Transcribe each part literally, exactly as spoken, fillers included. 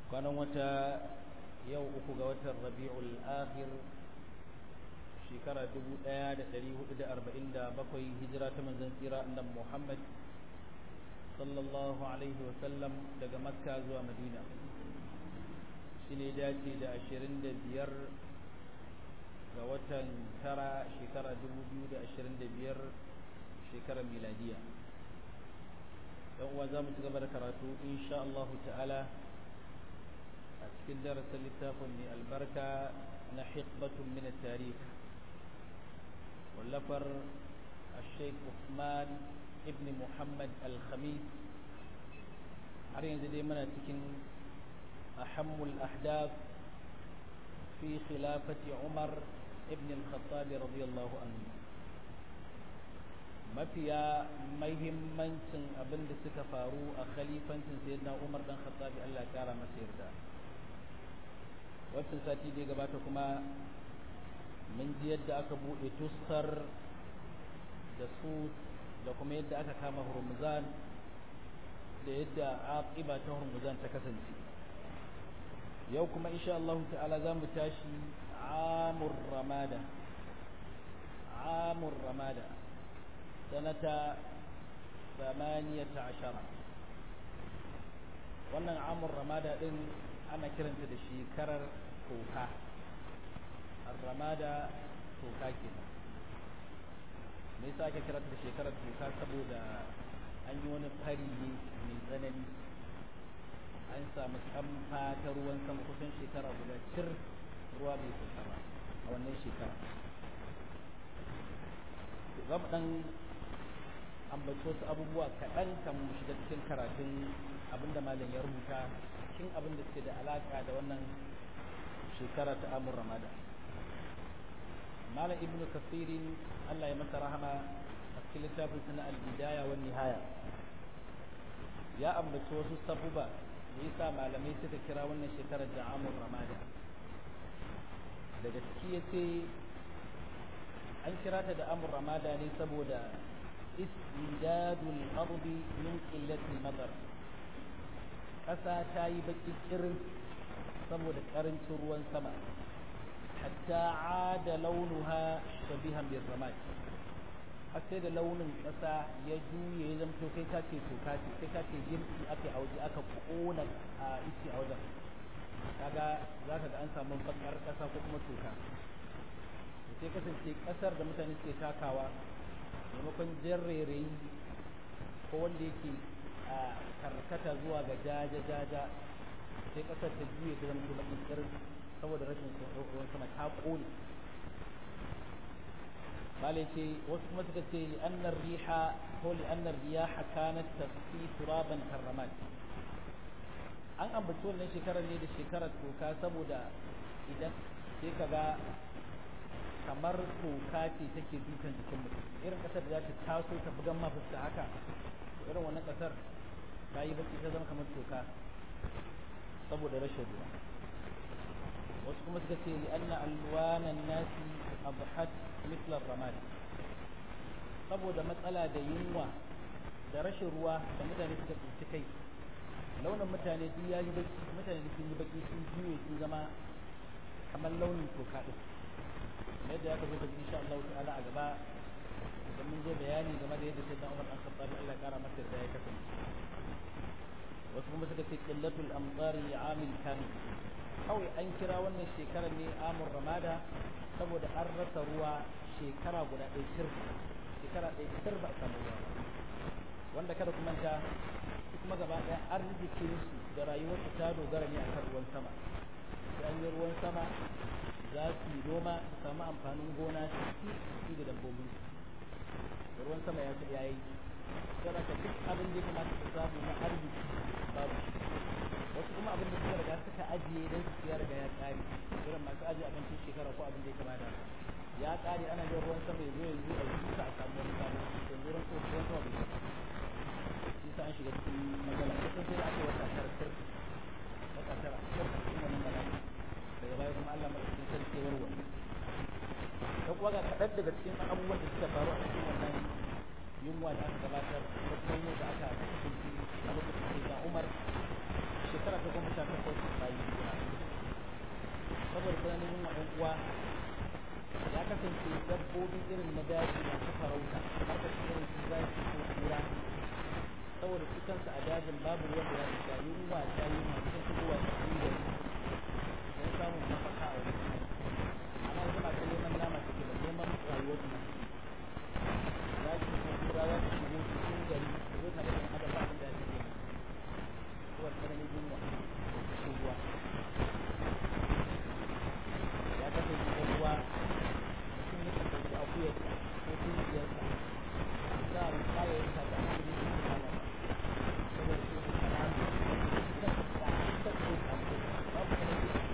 kwanan wata yau uku ga watan rabi'ul akhir shekara dubu ɗaya da ɗari hudu da arba'in da bakwai hijira ta manzon tsira annabi Muhammad sallallahu alaihi wa sallam daga makka zuwa madina shine dace da ashirin da biyar ga watan tara shekara dubu biyu da ashirin da biyar shekarar miladiya. yan uwa za mu ci gaba da karatu insha Allah ta'ala a cikin darasin littafin mai albarka na hikbatun min at-tarikh wallafar al-Sheikh Uthman ibn Muhammad al-Khamis. har yanzu dai muna cikin ahammul ahdaf fi khilafati Umar ibn al-Khattab radiyallahu anhu, mafiya mahimmancin abin da suka faru a khalifancin sayyidina Umar dan Khattab Allah ya kara masa yarda. Wannan sati da gabata kuma mun ji yadda aka bude tuskar da su da kuma yadda aka kama Hurmuzan da yadda aqiba ta Hurmuzan ta kasance. Yau kuma insha Allah ta'ala zamu tashi amur ramada amur ramada sanata thamaniyata ashara. wannan amur ramada din ana kiranta da shekarar toka. ar-ramada toka kenan. me yasa ake kiranta da shekarar toka? saboda an yi wani fari ne mai tsanani, an samu kamfa ta ruwan sama kusan shekara guda cir ruwa bai sauka ba a wannan shekara. za mu dan ambaci wasu abubuwa kaɗan kan mu shiga cikin karatun abinda malam ya rubuta cikin abin da suke da alaka da wannan shekara ta amur ramada. malam ibnu kasirin Allah ya masa rahama a cikin littafin sana al-bidaya wan nihaya ya ambaci wasu sabuba da yasa malamai suka kira wannan shekarar da amur ramada. daga ciki yace an kira ta da amur ramada ne saboda istidadul ardi min qillati madar. ƙasa ta yi baki kirin saboda ƙarancin ruwan sama, hatta ada launuha shabihan bir ramad, har sai da launin ƙasa ya juye ya zamto kai ka ce toka ce, kai ka ce girki aka a waje aka ƙona a ice a wajen. kaga zaka ga an samu bakar ƙasa ko kuma toka. sai kasance ƙasar da mutane suke takawa maimakon jarrere ko wanda yake a karkata zuwa ga jaja-jaja, sai kasar ta juye ta zama kuma iskar saboda rashin ruwan sama ta ƙone. bale ce wasu kuma suka ce li'annar riha ko li'annar riyaha kanat tasfi turaban karramat. an ambaci wannan shekarar ne da shekarar toka saboda idan sai ka ga kamar toka ce take dukan jikin mutum, irin kasar da za ta taso ta bugan ma fuska haka, irin wannan kasar ta yi baki ta zama kamar toka saboda rashin ruwa. wasu kuma suka ce li anna alwanan nasi abhat mithla ramad, saboda matsala da yunwa da rashin ruwa da mutane suka tsinci kai, launin mutane duk yayi baki, mutane sun yi baki sun juye sun zama kamar launin toka din. yadda ya kafa da insha Allah ta'ala a gaba idan mun zo bayani game da yadda sai da Umar an Khattab Allah ya kara masa da ya kasance. wasu kuma suka ce qillatul amtari amil kamil, kawai an kira wannan shekarar ne amur ramada saboda an rasa ruwa shekara guda ɗaya cir shekara ɗaya cir ba a samu ruwa, wanda kada kuma ta kuma gaba ɗaya arzikin su da rayuwarsu ta dogara ne akan ruwan sama. sai an yi ruwan sama za su yi noma su samu amfanin gona su ci da dabbobin su. ruwan sama ya ya yi saboda duk abin da ya kamata su samu na arziki babu. wasu kuma abin da suka riga suka ajiye don su ya riga ya tsare, irin masu ajiye abincin shekara ko abin da ya kamata ya tsare, ana yin ruwan sama ya zo yanzu a yi a samu wani samu yanzu ruwan sama ruwan sama bai shi sa an shiga cikin matsala. kusan sai aka wata tara sir wata tara sir a cikin wannan bala'i. daga baya kuma Allah madaukakin sarki warware. da kuwa ga kaɗan daga cikin abubuwan da suka faru a cikin wannan yunwa da aka gabatar da kuma yunwa da aka kasance a lokacin da Umar shekara ta goma sha takwas bayan hijira saboda tsananin yin ɗan uwa ya kasance dabbobi irin na daji masu farauta har da irin su zaki ko kura saboda su kansu a dajin babu ruwan da ya isa yunwa ta yi masu shigowa cikin gari don samun mafaka a wani amma yanzu masu neman nama suke da neman rayuwar su zaki ko kura za su shigo cikin gari su zo tare da adam ba abin da ake yi saboda tsananin yunwa da cikin ruwa ya kasance ɗan uwa mutum ya kasance akuyarsa ko tunkiyarsa za a rufa ya yanka da hannun yin kama saboda su su kama su kan da ta ko ta ko babu kana da su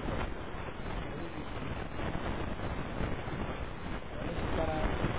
wani shekara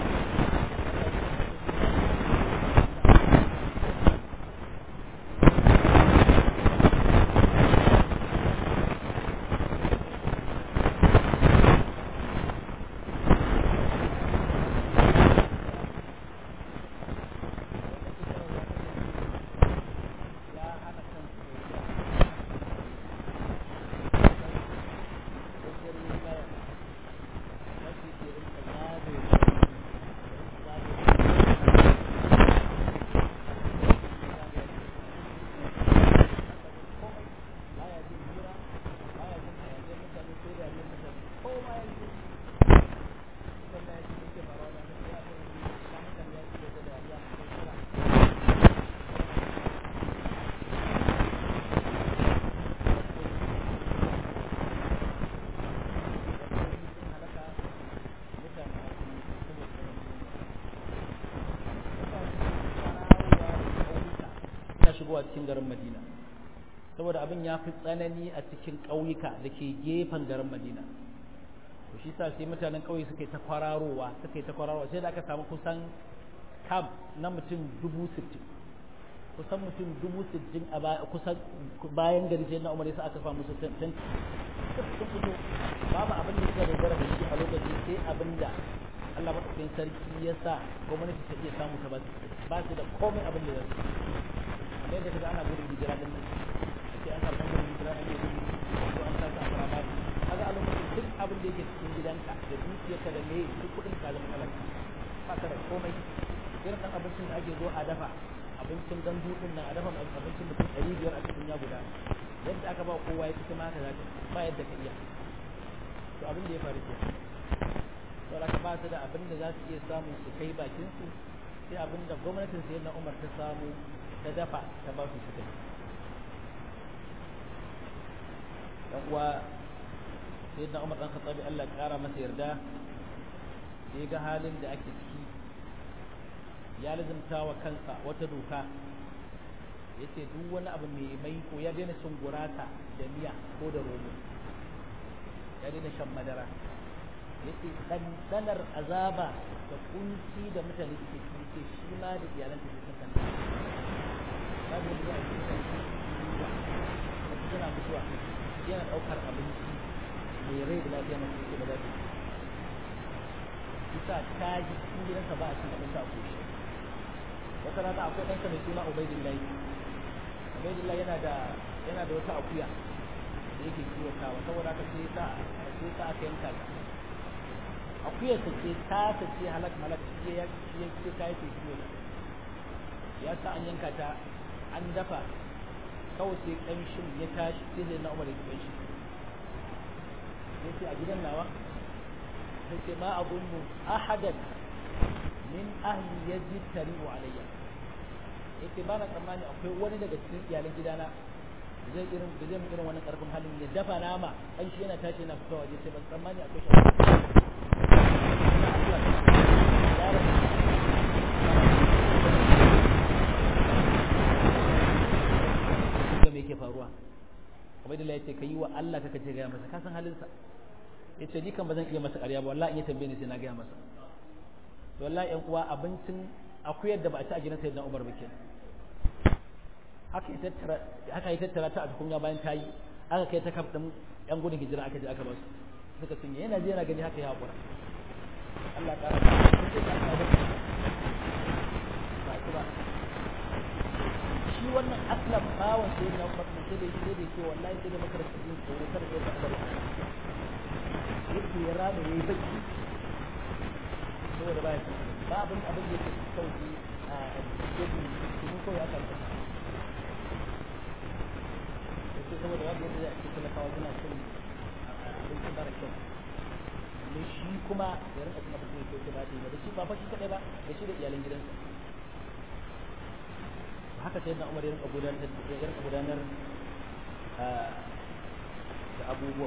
shigowa cikin garin Madina saboda abin ya fi tsanani a cikin ƙauyuka da ke gefen garin Madina to shi sa sai mutanen ƙauye suka yi ta kwararowa suka yi ta kwararowa sai da aka samu kusan kam na mutum dubu sittin kusan mutum dubu sittin a kusan bayan gari sai na umar yasa aka samu su tantan sun fito babu abin da suka dogara da shi a lokaci sai abin da Allah maɗaukakin sarki ya sa gwamnati ta iya samu ta ba su da komai abin da ya su kamar yadda kaga ana gudun hijira din nan sai an karɓar gudun hijira an yi gudun ko an sa su a fara babu kaga a lokacin duk abin da yake cikin gidanka da dukiyarka da me duk kuɗin ka zama talaka ba ka da komai irin ɗan abincin da ake zo a dafa abincin gandu din nan a dafa abincin mutum ɗari biyar a cikin ya guda yadda aka ba kowa ya fita maka zaka ba yadda ka iya to abin da ya faru ke saboda ka ba su da abin da za su iya samu su kai bakin su sai abin da gwamnatin sayyidina Umar ta samu ta dafa ta ba su su kai dan uwa sayyidina Umar dan Khattabi Allah ya kara masa yarda ya ga halin da ake ciki ya lazimta wa kansa wata doka ya ce duk wani abu mai mai ko ya daina cin gurasa da miya ko da romo ya daina shan madara ya ce ɗanɗanar azaba da kunci da mutane suke ciki ce shi ma da iyalan ta sun kanta ba da zuwa cikin kanci da su suna mutuwa yana ɗaukar abinci mai rai da lafiya masu yake ba za su bisa ta ji cikin gidansa ba a cin abinci a koshi wata rana akwai ɗansa mai suna Ubaidillahi Ubaidillahi yana da yana da wata akuya da yake kiwatawa saboda haka sai sa sai sa aka yanka ta akuyar ta ce ta ta ce halak malak shi ya shi ya ce ta yake kiwata ya sa an yanka ta an dafa kawai sai ƙamshin ya tashi sai zai na Umar ya kiwai shi sai ce a gidan nawa sai ce ma abunnu ahadan min ahli yajtari'u alayya yake ba na tsammani akwai wani daga cikin iyalan gidana da zai irin da zai irin wani karfin halin ya dafa nama an shi yana tashi yana fitowa waje sai ban tsammani akwai shi ga me yake faruwa kamar da yace kai wa Allah kaka ce ga masa ka san halin sa yace ni kan bazan iya masa ƙarya ba wallahi in ya tambaye ni sai na ga masa to wallahi ƴan uwa abincin akuyar da ba a ci a gidan sayyidina Umar ba kenan haka ya tattara haka ya tattara ta a tukunya bayan ta yi aka kai ta kaf din ƴan gudun hijira aka je aka ba su suka cinye yana je yana gani haka ya hakura Allah ta rahama sai ka ta ba ba shi shi wannan aslam bawan sai na Umar ne sai da sai da ce wallahi sai da makarantar yin tsoro kada sai da Umar yake ya rada yayi bacci saboda ba ba abin abin da yake sauki a cikin cikin koyi aka yi sai saboda wanda yake a cikin talakawa suna cin abinci mara kyau ne shi kuma ya rinka kuma da kai kai ba da shi ba fa shi kadai ba da shi da iyalan gidansa haka sai da Umar ya rinka gudanar ya rinka gudanar da abubuwa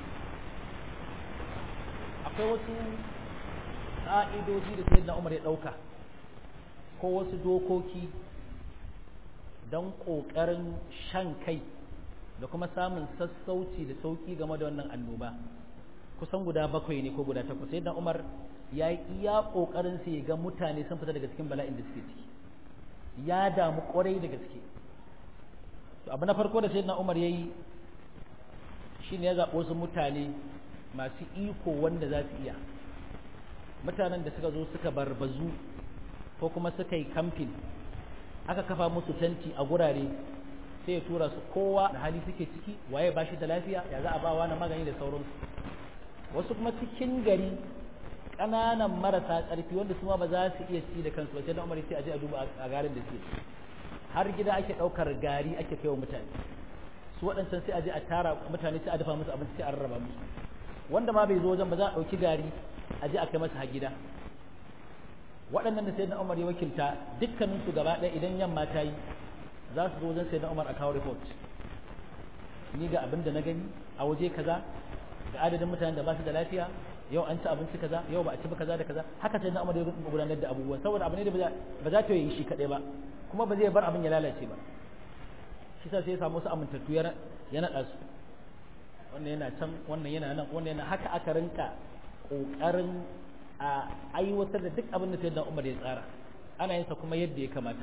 akwai wasu ƙa'idoji da sai da Umar ya ɗauka ko wasu dokoki don ƙoƙarin shan kai da kuma samun sassauci da sauƙi game da wannan annoba kusan guda bakwai ne ko guda takwas sai da Umar ya yi iya ƙoƙarin su ya ga mutane sun fita daga cikin bala'in da suke ciki ya damu ƙwarai da gaske to abu na farko da sayyidina Umar yayi shine ya zaɓo su mutane masu iko wanda za su iya mutanen da suka zo suka barbazu ko kuma suka yi kamfin aka kafa musu tanti a gurare sai ya tura su kowa da hali suke ciki waye ba shi da lafiya ya za a ba wani magani da sauransu wasu kuma cikin gari ƙananan marasa ƙarfi wanda su ma ba za su iya ci da kansu ba sai da Umar sai a je a duba a garin da suke har gida ake ɗaukar gari ake kai wa mutane su waɗancan sai a je a tara mutane sai a dafa musu abinci sai a rarraba musu wanda ma bai zo wajen ba za a ɗauki gari a je a kai masa har gida waɗannan da sai da Umar ya wakilta dukkanin su gaba ɗaya idan yamma ta yi za su zo wajen sai da Umar a kawo report ni ga abin da na gani a waje kaza ga adadin mutanen da ba su da lafiya yau an ci abinci kaza yau ba a ci ba kaza da kaza haka sai na Umar ya gudanar da abubuwan saboda abu ne da ba za ta yi shi kaɗai ba kuma ba zai bar abin ya lalace ba shi sa sai ya samu su amintattu ya naɗa su wannan yana can wannan yana nan wannan yana haka aka rinka ƙoƙarin a aiwatar da duk abin da sai da Umar ya tsara ana yin sa kuma yadda ya kamata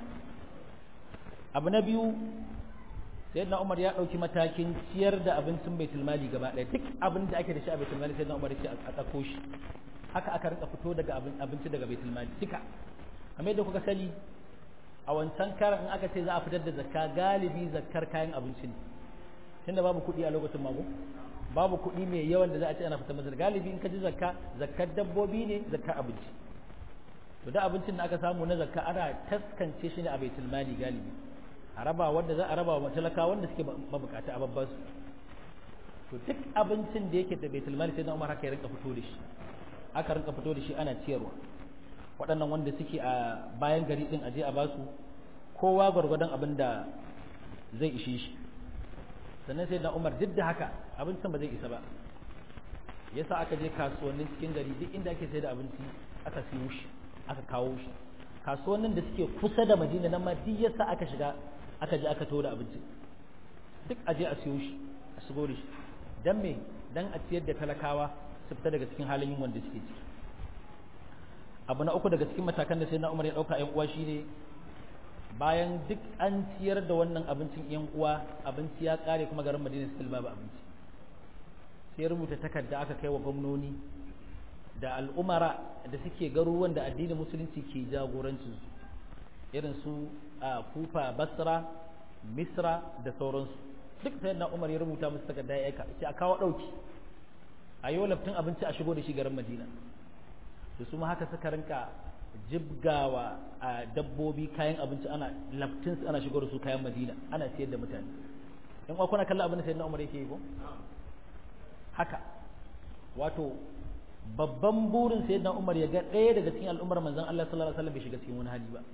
abu na biyu sayyidina Umar ya dauki matakin ciyar da abincin baitul mali gaba ɗaya duk abin da ake da shi a baitul mali sayyidina Umar ya ce a tsako shi haka aka rinka fito daga abinci daga baitul mali duka kamar yadda kuka sani a wancan karan in aka ce za a fitar da zakka galibi zakkar kayan abinci ne tunda babu kuɗi a lokacin mako babu kuɗi mai yawan da za a ce ana fitar masa galibi in ka ji zakka zakkar dabbobi ne zakkar abinci to da abincin da aka samu na zakka ana taskance shi ne a baitul mali galibi a raba wanda za a raba wa talaka wanda suke mabukata a babban su to duk abincin da yake da baitul mali sai na Umar haka ya rinka fito da shi aka rinka fito da shi ana ciyarwa waɗannan wanda suke a bayan gari din aje a basu kowa gwargwadon abin da zai ishe shi sannan sai na Umar duk da haka abincin ba zai isa ba yasa aka je kasuwannin cikin gari duk inda ake sai da abinci aka siyo shi aka kawo shi kasuwannin da suke kusa da Madina nan ma duk yasa aka shiga aka je aka da abinci duk a je a siyo shi a shigo da shi dan me dan a ciyar da talakawa su fita daga cikin halin yunwan da suke ciki abu na uku daga cikin matakan da sai na Umar ya dauka ƴan uwa shine bayan duk an ciyar da wannan abincin ƴan uwa abinci ya kare kuma garin Madina still babu abinci sai rubuta takarda aka kai wa gwamnoni da al'umara da suke garuruwan da addinin musulunci ke jagorancin su irin su a Kufa Basra Misra da sauransu duk sai na Umar ya rubuta musu takarda ya aika ce a kawo dauki a yau laftin abinci a shigo da shi garin Madina to su ma haka suka rinka jibgawa a dabbobi kayan abinci ana laftin ana shigo da su kayan Madina ana siyar da mutane in kwa kuna kallon abin da sayyidina Umar yake yi ko haka wato babban burin sayyidina Umar ya ga ɗaya daga cikin al'ummar manzon Allah sallallahu alaihi wasallam bai shiga cikin wani hali ba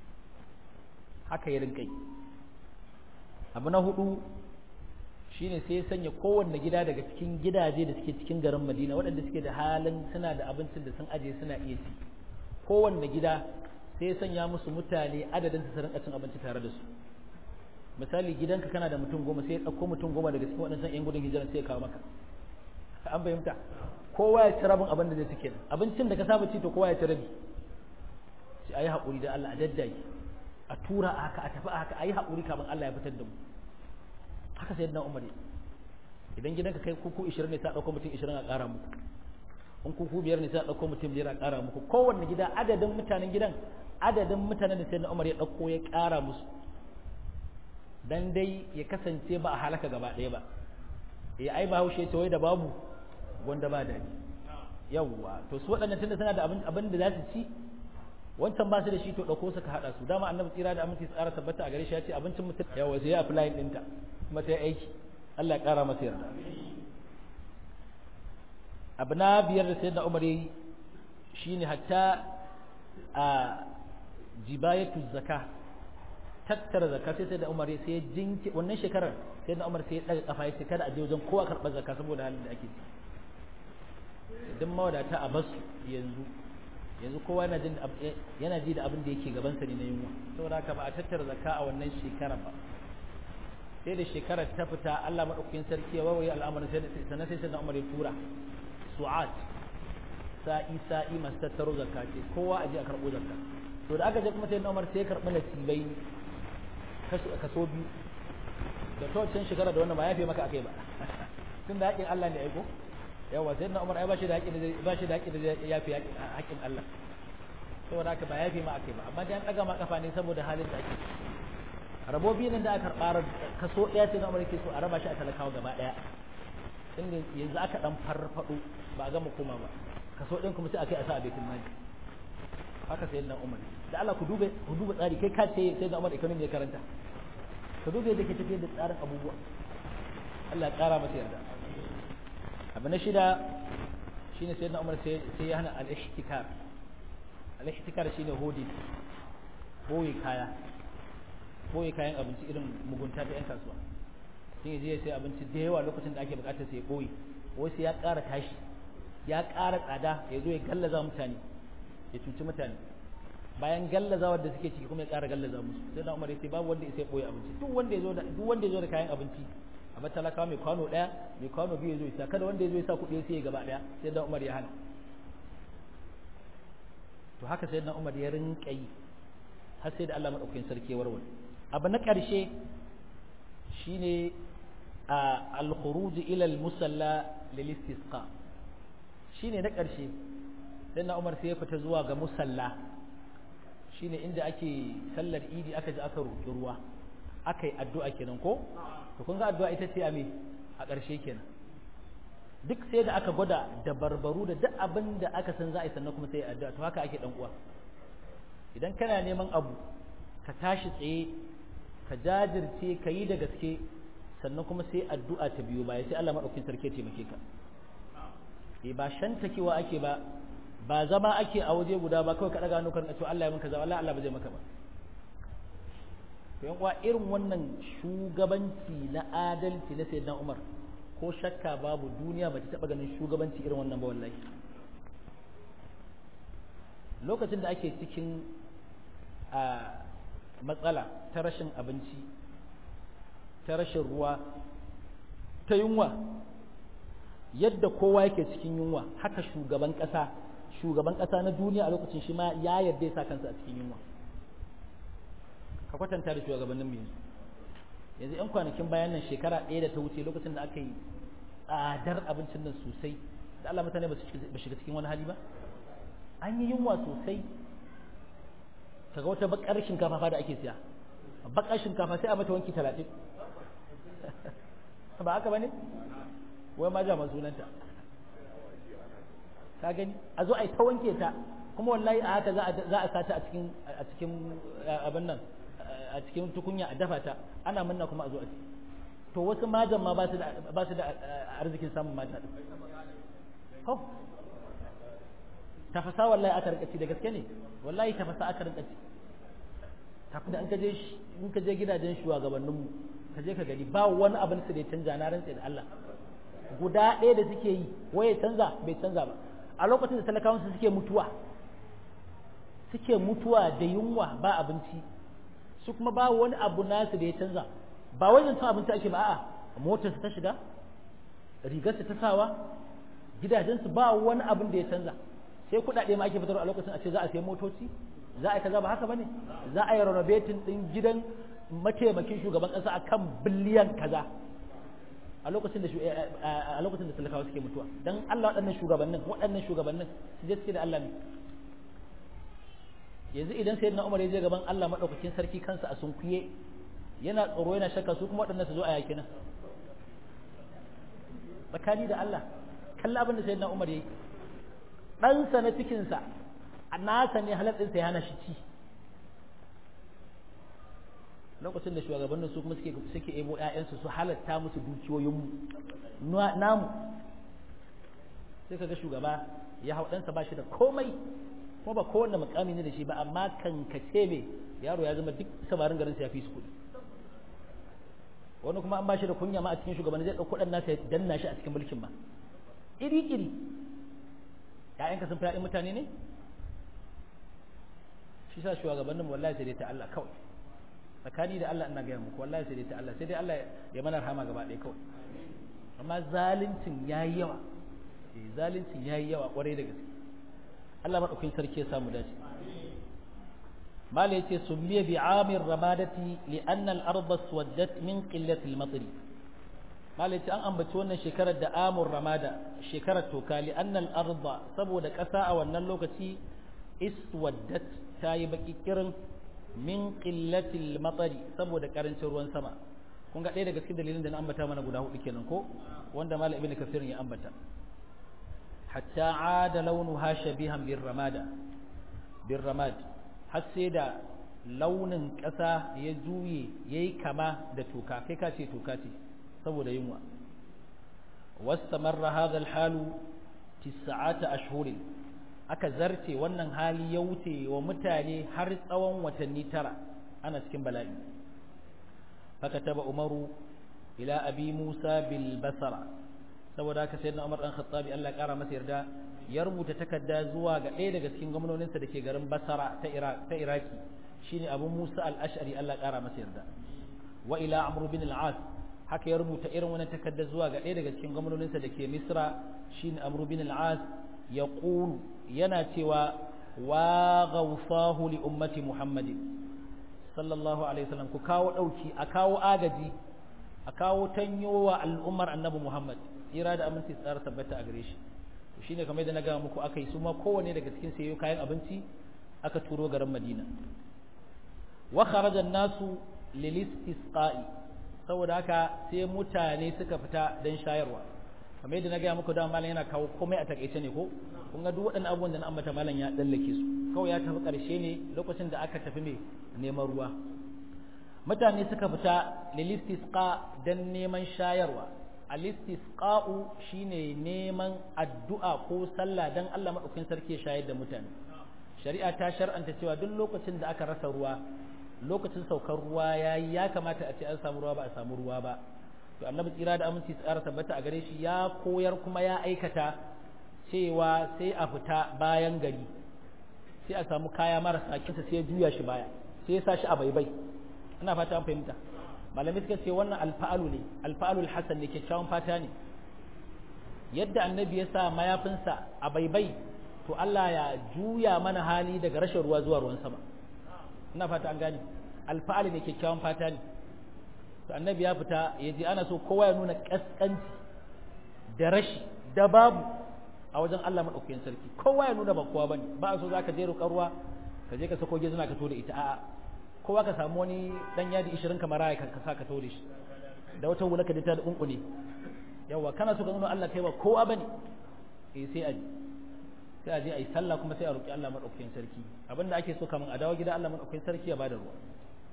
haka ya rinka yi abu na hudu shine sai ya sanya kowanne gida daga cikin gidaje da suke cikin garin Madina waɗanda suke da halin suna da abincin da sun aje suna iya ci kowanne gida sai ya sanya musu mutane adadin su rinka cin abinci tare da su misali gidanka kana da mutum goma sai ya ɗauko mutum goma daga cikin waɗannan ƴan gudun hijira sai ya kawo maka an fahimta kowa ya ci rabin abin da zai ci kenan abincin da ka saba ci to kowa ya ci rabi sai ayi haƙuri da Allah a daddaki a tura a haka a tafi a haka ayi haƙuri kafin Allah ya fitar da mu haka sai na Umar idan gidanka kai kuku ishirin ne sai a ɗauko mutum ishirin a ƙara muku in kuku biyar ne sai a ɗauko mutum biyar a ƙara muku kowanne gida adadin mutanen gidan adadin mutanen da sai na Umar ya ɗauko ya ƙara musu dan dai ya kasance ba a halaka gaba ɗaya ba ya ai bahaushe ce wai da babu gwanda ba daɗi yawwa to su waɗannan tunda suna da abin da za su ci wancan ba su da shi to ɗauko su ka haɗa su dama annabi tsira da aminci tsara tabbata a gare shi ya ce abincin mutum yawa sai ya apply ɗinta kuma ta yi aiki Allah ya ƙara masa yarda abu na biyar da sayyidina Umar yayi shine hatta a jibayatu zakka tattara zakka sai sayyidina Umar sai ya jinki wannan shekarar sayyidina Umar sai ya daga kafa ya ce kada a je wajen kowa karɓar zakka saboda halin da ake ciki duk mawadata a basu yanzu yanzu kowa yana jin yana ji da abin da yake gaban sa ne na yunwa saboda haka ba a tattara zakka a wannan shekarar ba sai da shekarar ta fita Allah madaukakin sarki ya wawaye al'amarin sai sanan sai sayyidina Umar ya tura su'at sa'i sa'i masu tattaro zakka ce kowa a je a karɓo zakka to da aka je kuma sayyidina Umar sai ya karɓi nasibai kaso biyu da ta wancan shekara da wannan ba ya fi maka akai ba tun da haƙin Allah ne aiko yawa sai na Umar ai ba shi da haƙin da ba shi da haƙin da ya fi haƙin Allah saboda haka ba ya fi ma akai ba amma dai an daga ma kafa ne saboda halin da ake rabobi nan da aka karɓar kaso ɗaya sai na Umar yake so a raba shi a talakawa gaba ɗaya tunda yanzu aka dan farfado ba a gama koma ba kaso ɗin kuma sai akai a sa a baitul mali haka sai na Umar da Allah ku dube ku duba tsari kai ka ce sai da Umar economy ya karanta ku dube da ke tafiyar da tsarin abubuwa Allah ya kara masa yarda abu na shida shine sai da Umar sai sai ya hana al-ihtikar al-ihtikar shine hodi boye kaya boye kayan abinci irin mugunta ta yan kasuwa sun je sai abinci da yawa lokacin da ake bukatar sai boye wai sai ya kara tashi ya kara tsada ya zo ya gallaza mutane ya cuci mutane bayan gallazawar da suke ciki kuma ya ƙara gallaza musu sai da Umar ya ce babu wanda ya sai boye abinci duk wanda ya zo da duk wanda ya zo da kayan abinci a matalaka mai kwano daya mai kwano biyu ya zo ya sa kada wanda ya zo ya sa kuɗi sai ya gaba daya sai da Umar ya hana to haka sai da Umar ya rinka yi har sai da Allah madaukakin sarki warware abu na ƙarshe shine al-khuruj ila al-musalla lil istisqa shine na ƙarshe sai na Umar sai ya fita zuwa ga musalla shine inda ake sallar idi aka ji aka roƙi ruwa aka yi addu'a kenan ko to kun ga addu'a ita ce a me a ƙarshe kenan duk sai da aka gwada da barbaru da duk abin da aka san za a yi sannan kuma sai addu'a to haka ake dan uwa idan kana neman abu ka tashi tsaye ka jajirce ka yi da gaske sannan kuma sai addu'a ta biyo baya sai Allah madaukakin sarki ya taimake ka eh ba shantakewa ake ba ba zama ake a waje guda ba kawai ka daga hannu kan to Allah ya maka kaza wallahi Allah ba zai maka ba to yan uwa irin wannan shugabanci na adalci na sayyidina Umar ko shakka babu duniya ba ta taba ganin shugabanci irin wannan ba wallahi lokacin da ake cikin a matsala ta rashin abinci ta rashin ruwa ta yunwa yadda kowa yake cikin yunwa haka shugaban ƙasa shugaban ƙasa na duniya a lokacin shi ma ya yarda ya sa kansa a cikin yunwa ka kwatanta da shugabannin mu yanzu yanzu yan kwanakin bayan nan shekara ɗaya da ta wuce lokacin da aka yi tsadar abincin nan sosai da Allah mutane ba su shiga cikin wani hali ba an yi yunwa sosai kaga wata bakar shinkafa fa da ake siya bakar shinkafa sai a mata wanki talatin ba haka bane wai ma jama sunanta ka gani a zo a yi ta wanke ta kuma wallahi a haka za a sata a cikin a cikin abin nan a cikin tukunya a dafa ta ana munna kuma a zo a ci to wasu majan ma ba su da ba su da arzikin samun mata din ho tafasa wallahi aka rinka ci da gaske ne wallahi tafasa aka rinka ci tafi da an kaje in ka je gidajen shugabanninmu ka je ka gani ba wani abin su da ya canja na rantsa da Allah guda ɗaya da suke yi waye canza bai canza ba a lokacin da talakawansu suke mutuwa suke mutuwa da yunwa ba abinci su kuma ba wani abu nasu da ya canza ba wajen cin abinci ake ba a'a motar su ta shiga rigar su ta sawa gidajensu ba wani abin da ya canza sai kuɗaɗe ma ake fitarwa a lokacin a ce za a sayi motoci za a yi kaza ba haka bane za a yi renovating din gidan mataimakin shugaban ƙasa akan biliyan kaza a lokacin da a lokacin da talakawa suke mutuwa dan Allah waɗannan shugabannin waɗannan shugabannin su je suke da Allah ne yanzu idan sayyidina Umar ya je gaban Allah madaukakin sarki kansa a sunkuye yana tsoro yana shakka su kuma waɗannan su zo a yaki nan tsakani da Allah kalla abin da sayyidina Umar yayi ɗansa na cikinsa a nasa ne halal ɗinsa ya hana shi ci lokacin da shugabannin su kuma suke suke ebo ƴaƴansu su halatta musu dukiyoyinmu namu sai kaga shugaba ya hau ɗansa ba shi da komai kuma ba kowanne mukami ne da shi ba amma kankace me yaro ya zama duk samarin garin sa ya fi su kuɗi wani kuma an ba shi da kunya ma a cikin shugabanni zai ɗauko ɗan nasa ya danna shi a cikin mulkin ma iri iri ƴaƴanka sun fi ƴaƴan mutane ne shi sa shugabannin wallahi sai dai ta Allah kawai tsakani da Allah ina gaya muku wallahi sai dai ta Allah sai dai Allah ya mana rahama gaba ɗaya kawai amma zaluncin yayi yawa eh zaluncin yayi yawa kwarai da gaske Allah madaukakin sarki ya samu dace mala yace summiya bi amir ramadati li anna al arda swaddat min qillati al matri mala yace an ambaci wannan shekarar da amur ramada shekarar toka li anna al arda saboda ƙasa a wannan lokaci iswaddat tayi baki kirin min qillatil matari saboda karancin ruwan sama kun ga ɗaya daga cikin dalilin da na ambata mana guda hudu kenan ko wanda malam ibnu kasir ya ambata hatta ada launuha shabihan bir ramada bir ramad har sai da launin ƙasa ya juye yayi kama da toka kai ka ce toka ce saboda yunwa wastamarra hadha al halu tis'ata ashhurin aka zarce wannan hali ya wuce wa mutane har tsawon watanni tara ana cikin bala'i haka taba umaru ila abi musa bil basra saboda haka sayyidina umar dan khattabi Allah kara masa yarda ya rubuta takarda zuwa ga ɗaya daga cikin gwamnoninsa da ke garin basra ta iraq ta iraki shine abu musa al ash'ari Allah kara masa yarda wa ila amr bin al as haka ya rubuta irin wannan takarda zuwa ga ɗaya daga cikin gwamnoninsa da ke misra shine amr bin al as yaqulu yana cewa wa ghawfahu li ummati muhammadin sallallahu alaihi wasallam ku kawo dauki a kawo agaji a kawo tanyowa al'ummar annabi muhammad ira da aminci tsara tabbata a gare shi to shine kamar da na ga muku akai su ma kowanne daga cikin sayo kayan abinci aka turo garin madina wa kharaja an-nasu lil istisqa'i saboda haka sai mutane suka fita dan shayarwa kamar yadda na gaya muku da malam yana kawo komai a takaice ne ko kun ga duk waɗannan abubuwan da na ambata malam ya dallake su kawai ya tafi ƙarshe ne lokacin da aka tafi mai neman ruwa mutane suka fita lilistisqa dan neman shayarwa alistisqa'u shine neman addu'a ko sallah dan Allah madaukakin sarki ya shayar da mutane shari'a ta shar'anta cewa duk lokacin da aka rasa ruwa lokacin saukar ruwa yayi ya kamata a ce an samu ruwa ba a samu ruwa ba to annabi tsira da aminci tsara tabbata a gare shi ya koyar kuma ya aikata cewa sai a fita bayan gari sai a samu kaya marasa kinsa sai ya juya shi baya sai ya sa shi a baibai ina fata an fahimta malamai suka ce wannan alfa'alu ne alfa'alul hasan ne kyakkyawan fata ne yadda annabi ya sa mayafinsa a baibai to Allah ya juya mana hali daga rashin ruwa zuwa ruwan sama ina fata an gane alfa'alu ne kyakkyawan fata ne to annabi ya fita ya ji ana so kowa ya nuna kaskanci da rashi da babu a wajen Allah madaukakin sarki kowa ya nuna ba kowa bane ba so zaka je roƙar ruwa ka je ka sako gizuna ka to da ita a'a kowa ka samu wani dan yadi ishirin kamar ya ka sa ka to da shi da wata wula ka ta da kunkune yawa kana so ka nuna Allah kai ba kowa bane eh sai aji sai aje ayi sallah kuma sai a roƙi Allah madaukakin sarki abinda ake so kaman a dawo gida Allah madaukakin sarki ya bada ruwa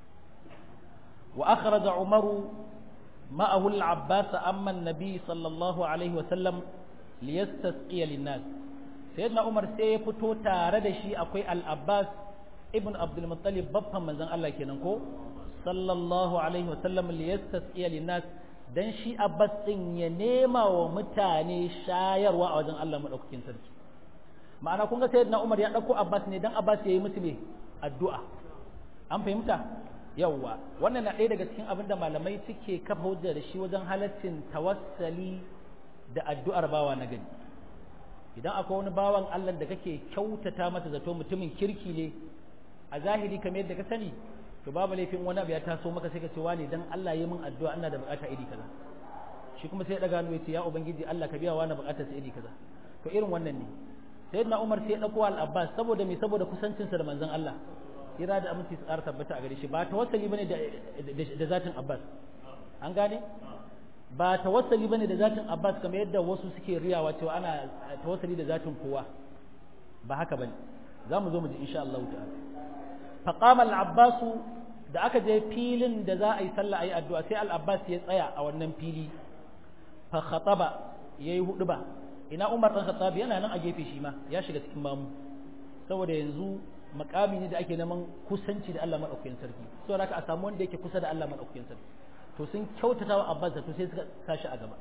وأخرج عمر معه العباس أما النبي صلى الله عليه وسلم ليستسقي للناس سيدنا عمر سيفتو تاردشي أقوي العباس ابن عبد المطلب بابا من زن الله كننكو صلى الله عليه وسلم ليستسقي للناس dan shi Abbas din ya nema wa mutane shayarwa a wajen Allah madaukakin sarki ma'ana kun ga sayyidina Umar ya dauko Abbas ne dan Abbas yayi musu ne addu'a an fahimta yawwa wannan na ɗaya daga cikin abinda malamai suke kafa hujja da shi wajen halaccin tawassali da addu'ar bawa na gani idan akwai wani bawan Allah da kake kyautata masa zato mutumin kirki ne a zahiri kamar yadda ka sani to babu laifin wani abu ya taso maka sai ka ce wani dan Allah yi min addu'a ina da bukata iri kaza shi kuma sai ya daga hannu ya ce ya ubangiji Allah ka biya wani bukatar sa iri kaza to irin wannan ne sayyidina Umar sai ya dauko al-Abbas saboda me saboda kusancinsa da manzon Allah ira da aminci tsara tabbata a gare shi ba tawassali bane da da zatin Abbas an gane ba tawassali bane da zatin Abbas kamar yadda wasu suke riyawa cewa ana tawassali da zatin kowa ba haka bane zamu zo mu ji insha Allah ta'ala fa qama al-Abbas da aka je filin da za a yi sallah ayi addu'a sai al-Abbas ya tsaya a wannan fili fa khataba yayi huduba ina Umar dan Khattab yana nan a gefe shi ma ya shiga cikin mamu saboda yanzu makami ne da ake neman kusanci da Allah madaukakin sarki saboda haka a samu wanda yake kusa da Allah madaukakin sarki to sun kyautata wa Abbas to sai suka tashi a gaba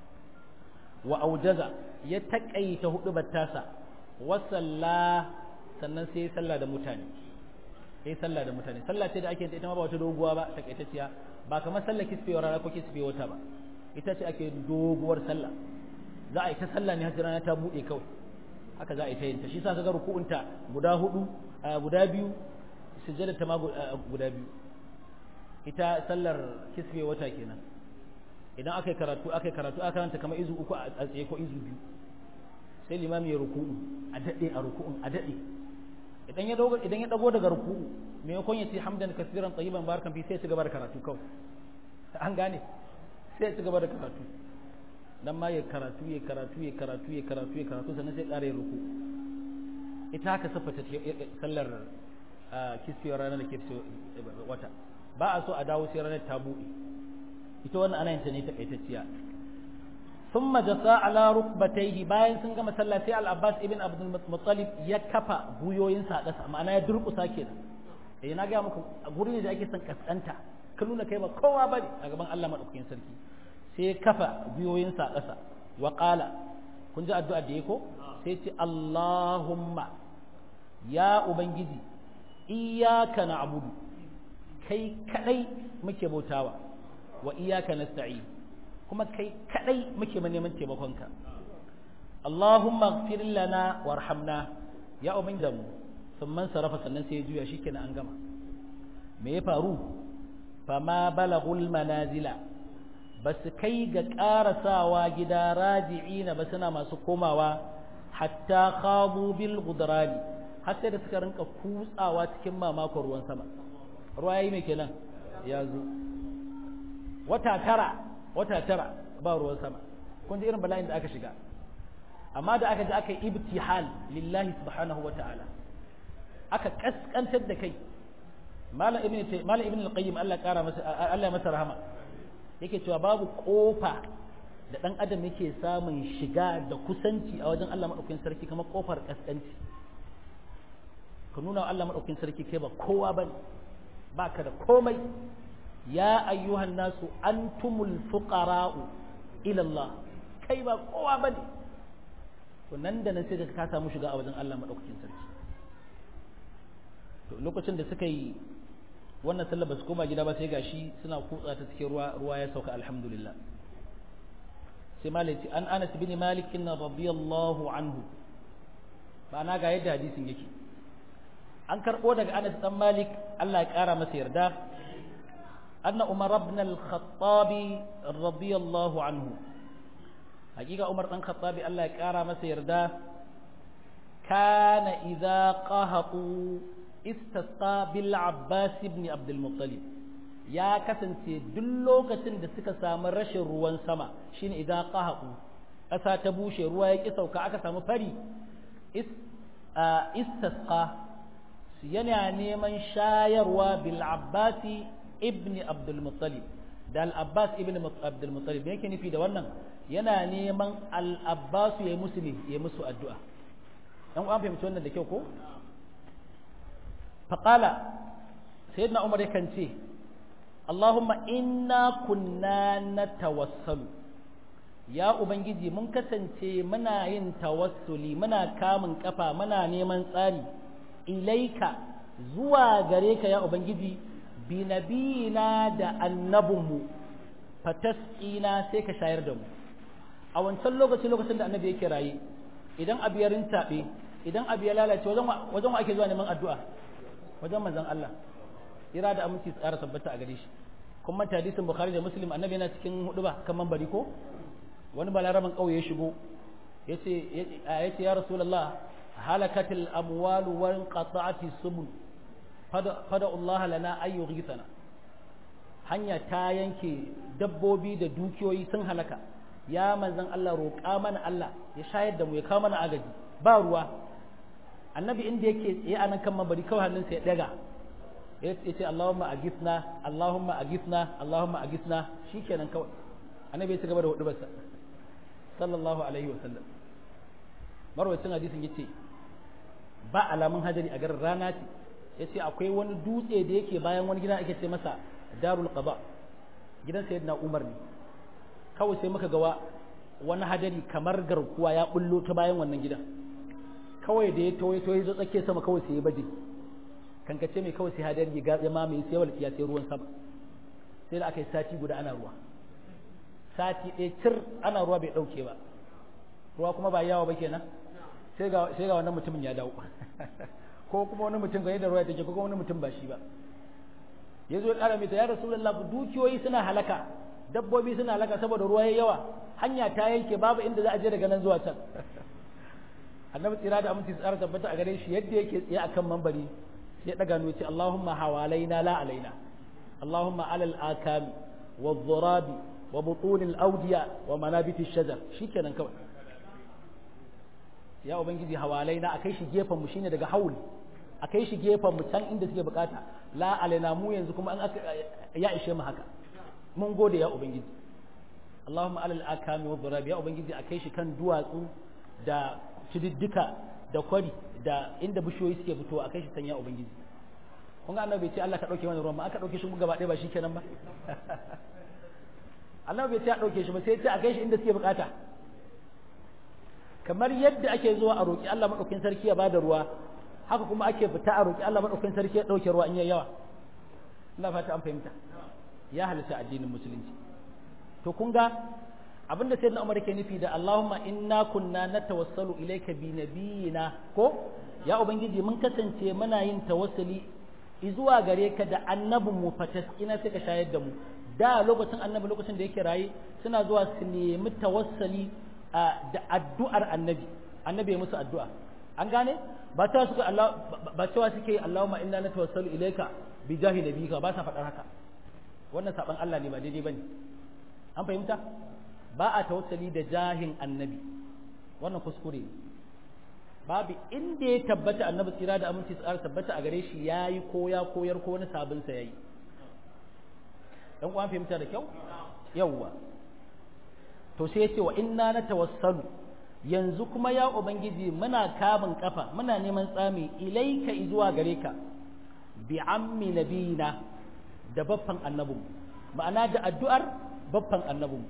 wa aujaza ya takaita hudubar tasa wa salla sannan sai sallah da mutane sai sallah da mutane sallah ce da ake ita ma ba wata doguwa ba takaitacciya ba kamar sallar kisfewar rana ko kisfewar wata ba ita ce ake doguwar sallah za a yi ta sallah ne har rana ta bude kawai haka za a yi ta yin ta shi sa kaga ruku'unta guda hudu guda biyu sujjada ta ma guda biyu ita sallar kisfe wata kenan idan aka yi karatu aka yi karatu aka karanta kamar izu uku a tsaye ko izu biyu sai limami ya ruku'u a dade a ruku'un a dade idan ya dogo idan ya dago daga ruku'u maimakon ya ce hamdan kasiran tayyiban barakan fi sai ya ci gaba da karatu kawai an gane sai ya ci gaba da karatu dan ma ya karatu ya karatu ya karatu ya karatu ya karatu sannan sai ƙara ya ruku ita haka siffata sallar kisfiyar ranar da ke wata ba a so a dawo sai ranar ta buɗe ita wannan ana yin ta ne takaitacciya thumma jasa ala rukbatayhi bayan sun gama sallah sai al-Abbas ibn Abdul Muttalib ya kafa guyoyinsa a ƙasa ma'ana ya durƙusa kenan eh na ga muku a gurin da ake son kaskanta ka nuna kai ba kowa bane a gaban Allah madaukakin sarki sai ya kafa guyoyinsa a ƙasa wa qala kun ji addu'a da yake ko sai ce Allahumma ya ubangiji iyyaka na'budu kai kadai muke bautawa wa iyyaka nasta'in kuma kai kadai muke neman taimakonka Allahumma ighfir lana warhamna ya ubangiji mu sannan sarafa sannan sai ya juya shikenan an gama me ya faru fama balagul manazila basu kai ga karasawa gida raji'ina ba suna masu komawa hatta khabu bil gudrani har sai da suka rinka kutsawa cikin mamakon ruwan sama ruwa yayi mai kenan ya zo wata tara wata tara ba ruwan sama kun ji irin bala'in da aka shiga amma da aka ji aka yi ibtihal lillahi subhanahu wata'ala aka kaskantar da kai malam ibn malam ibn al-qayyim Allah kara masa Allah ya masa rahama yake cewa babu kofa da dan adam yake samun shiga da kusanci a wajen Allah madaukakin sarki kamar kofar kaskanci ka nuna wa Allah madaukakin sarki kai ba kowa bane baka da komai ya ayyuhan nasu antumul fuqara'u ila Allah kai ba kowa bane to nan da nan sai ka samu shiga a wajen Allah madaukakin sarki to lokacin da suka yi wannan sallar ba su koma gida ba sai gashi suna kutsa ta cikin ruwa ruwa ya sauka alhamdulillah sai malaki an Anas bin Malik radiyallahu anhu ma'ana ga yadda hadisin yake an karbo daga Anas dan Malik Allah ya kara masa yarda anna Umar ibn al-Khattab radiyallahu anhu hakika Umar dan Khattabi Allah ya kara masa yarda kana idza qahatu istasqa bil Abbas ibn Abdul Muttalib ya kasance duk lokacin da suka samu rashin ruwan sama shine idza qahatu ƙasa ta bushe ruwa ya ki sauka aka samu fari istasqa yana neman shayarwa bil Abbas ibn Abdul Muttalib da al Abbas ibn Abdul Muttalib yake nufi da wannan yana neman al Abbas ya musu ya musu addu'a dan uwan fahimci wannan da kyau ko faqala sayyidina Umar yakan ce Allahumma inna kunna natawassalu ya ubangiji mun kasance muna yin tawassuli muna kamun kafa muna neman tsari ilaika zuwa gare ka ya ubangiji bi nabiyina da annabinmu fatasqina sai ka shayar da mu a wancan lokaci lokacin da annabi yake raye idan abu ya rintabe idan abu ya lalace wajen wajen ake zuwa neman addu'a wajen manzon Allah ira da aminci tsara tabbata a gare shi kuma ta hadisin Bukhari da Muslim annabi yana cikin huduba kan bari ko wani balaraban kauye ya shigo yace yace ya rasulullah halakatil amwal wa inqata'ati subul fada Allah lana ayyughithana hanya ta yanke dabbobi da dukiyoyi sun halaka ya manzon Allah roƙa mana Allah ya shayar da mu ya kawo mana agaji ba ruwa annabi inda yake tsaye a nan kan mabari kawai hannunsa ya daga ya ce Allahumma agithna Allahumma agithna Allahumma agithna shikenan kawai annabi ya ci gaba da hudubarsa sallallahu alaihi wa sallam marwacin hadisin yace ba alamun hadari a garin rana ce yace akwai wani dutse da yake bayan wani gida ake ce masa darul qada gidan sayyidina Umar ne kawai sai muka ga wani hadari kamar garkuwa ya bullo ta bayan wannan gidan kawai da ya toye toye zo tsake sama kawai sai ya baje kankace mai kawai sai hadari ya gatsa ma mai sai walƙiya sai ruwan sama sai da aka yi sati guda ana ruwa sati ɗaya cir ana ruwa bai ɗauke ba ruwa kuma ba yawa ba kenan sai ga sai ga wannan mutumin ya dawo ko kuma wani mutum gane da ruwa take ko kuma wani mutum ba shi ba yazo ya ƙara mai ta ya rasulullah dukiyoyi suna halaka dabbobi suna halaka saboda ruwa yayi yawa hanya ta yanke babu inda za a je daga nan zuwa can annabi tsira da aminci tsara tabbata a gare shi yadda yake tsaye akan mambari sai daga nu ce Allahumma hawalaina la alaina Allahumma alal akami wadh-dhurabi wa butun al-awdiya wa manabit ash-shajar shikenan kawai ya ubangiji hawalaina akai shi gefen mu shine daga haul akai shi gefen mu can inda suke bukata la alaina mu yanzu kuma an aka ya ishe mu haka mun gode ya ubangiji Allahumma alal akami wadh-dhurabi ya ubangiji akai shi kan duwatsu da cididdika da kwari da inda bishiyoyi suke fitowa akai shi sanya ubangiji kun ga annabi bai ce Allah ka dauke mana ruwan ba aka dauke shi gaba ɗaya ba shikenan ba annabi bai ce a dauke shi ba sai ya ce akai shi inda suke bukata kamar yadda ake zuwa a roki Allah madaukakin sarki ya bada ruwa haka kuma ake fita a roki Allah madaukakin sarki ya dauke ruwa in yayi yawa ina fata an fahimta ya halitta addinin musulunci to kun ga abinda sayyidina Umar yake nufi da Allahumma inna kunna natawassalu ilayka bi nabiyina ko ya ubangiji mun kasance muna yin tawassuli zuwa gare ka da annabin mu fataskina sai ka shayar da mu da lokacin annabi lokacin da yake raye suna zuwa su nemi tawassuli da addu'ar annabi annabi ya musu addu'a an gane ba ta suka Allah ba cewa suke Allahumma inna natawassalu ilayka bi jahi nabiyika ba sa faɗar haka wannan saban Allah ne ba daidai bane an fahimta ba a tawassali da jahin annabi wannan kuskure babu inda ya tabbata annabi tsira da aminci tsara tabbata a gare shi yayi ko ya koyar ko wani sabon sa yayi dan uwan fahimta da kyau yawwa to sai yace wa inna natawassalu yanzu kuma ya ubangiji muna kamun kafa muna neman tsami ilaika zuwa gare ka bi ammi nabiyina da baffan annabinmu ma'ana da addu'ar baffan annabinmu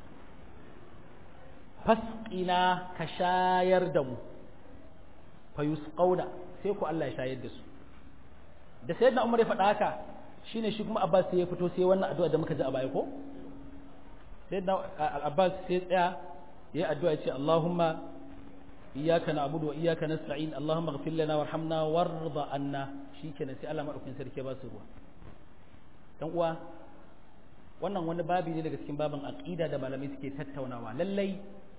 fasqina ka shayar da mu fa yusqauna sai ku Allah ya shayar da su da sayyidina Umar ya faɗa haka shine shi kuma Abbas sai ya fito sai wannan addu'a da muka ji a baya ko sayyidina Abbas sai tsaya yayi addu'a ya ce Allahumma iyyaka na'budu wa iyyaka nasta'in Allahumma ighfir lana warhamna warda anna shikenan sai Allah madaukakin sarki ba su ruwa dan uwa wannan wani babi ne daga cikin babin aqida da malamai suke tattaunawa lallai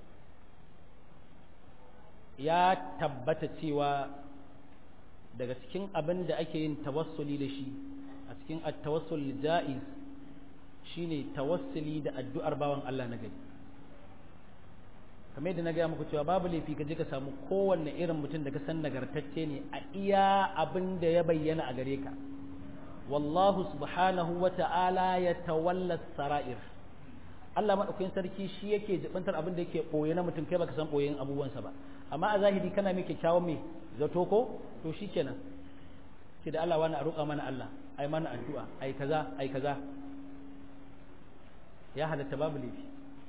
ya tabbata cewa daga cikin abin da ake yin tawassuli da shi a cikin at-tawassul ja'iz shine tawassuli da addu'ar bawan Allah na gari kamar yadda na gaya muku cewa babu laifi ka je ka samu kowanne irin mutum da ka san nagartacce ne a iya abin da ya bayyana a gare ka wallahu subhanahu wa ta'ala ya tawalla sara'ir Allah madaukakin sarki shi yake jibantar abin da yake boye na mutum kai baka san boyen abubuwansa ba amma a zahiri kana mai kyakkyawan mai zato ko to shikenan sai da Allah wani a roƙa mana Allah ai mana addu'a ai kaza ai kaza ya halatta babu laifi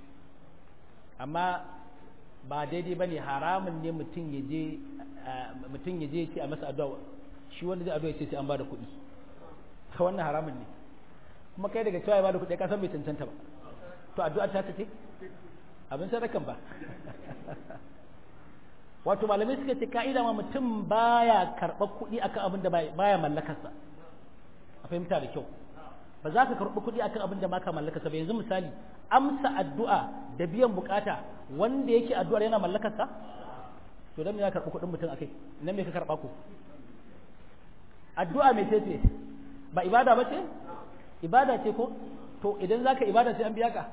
amma ba daidai bane haramun ne mutum ya je mutum ya je ce a masa addu'a shi wanda zai addu'a ya ce sai an bada kuɗi ka wannan haramun ne kuma kai daga cewa ya bada kuɗi ka san bai cancanta ba to addu'a ta ce abin sadakan ba wato malamai suka ce ka'ida ma mutum baya karɓar kuɗi akan abin da baya mallakarsa a fahimta da kyau ba za ka karɓi kuɗi akan abin da baka mallakarsa ba yanzu misali amsa addu'a da biyan bukata wanda yake addu'ar yana mallakarsa to dan me ya karɓi kuɗin mutum akai nan me ka karɓa ku addu'a me ce ba ibada ba ce ibada ce ko to idan zaka ibada sai an biya ka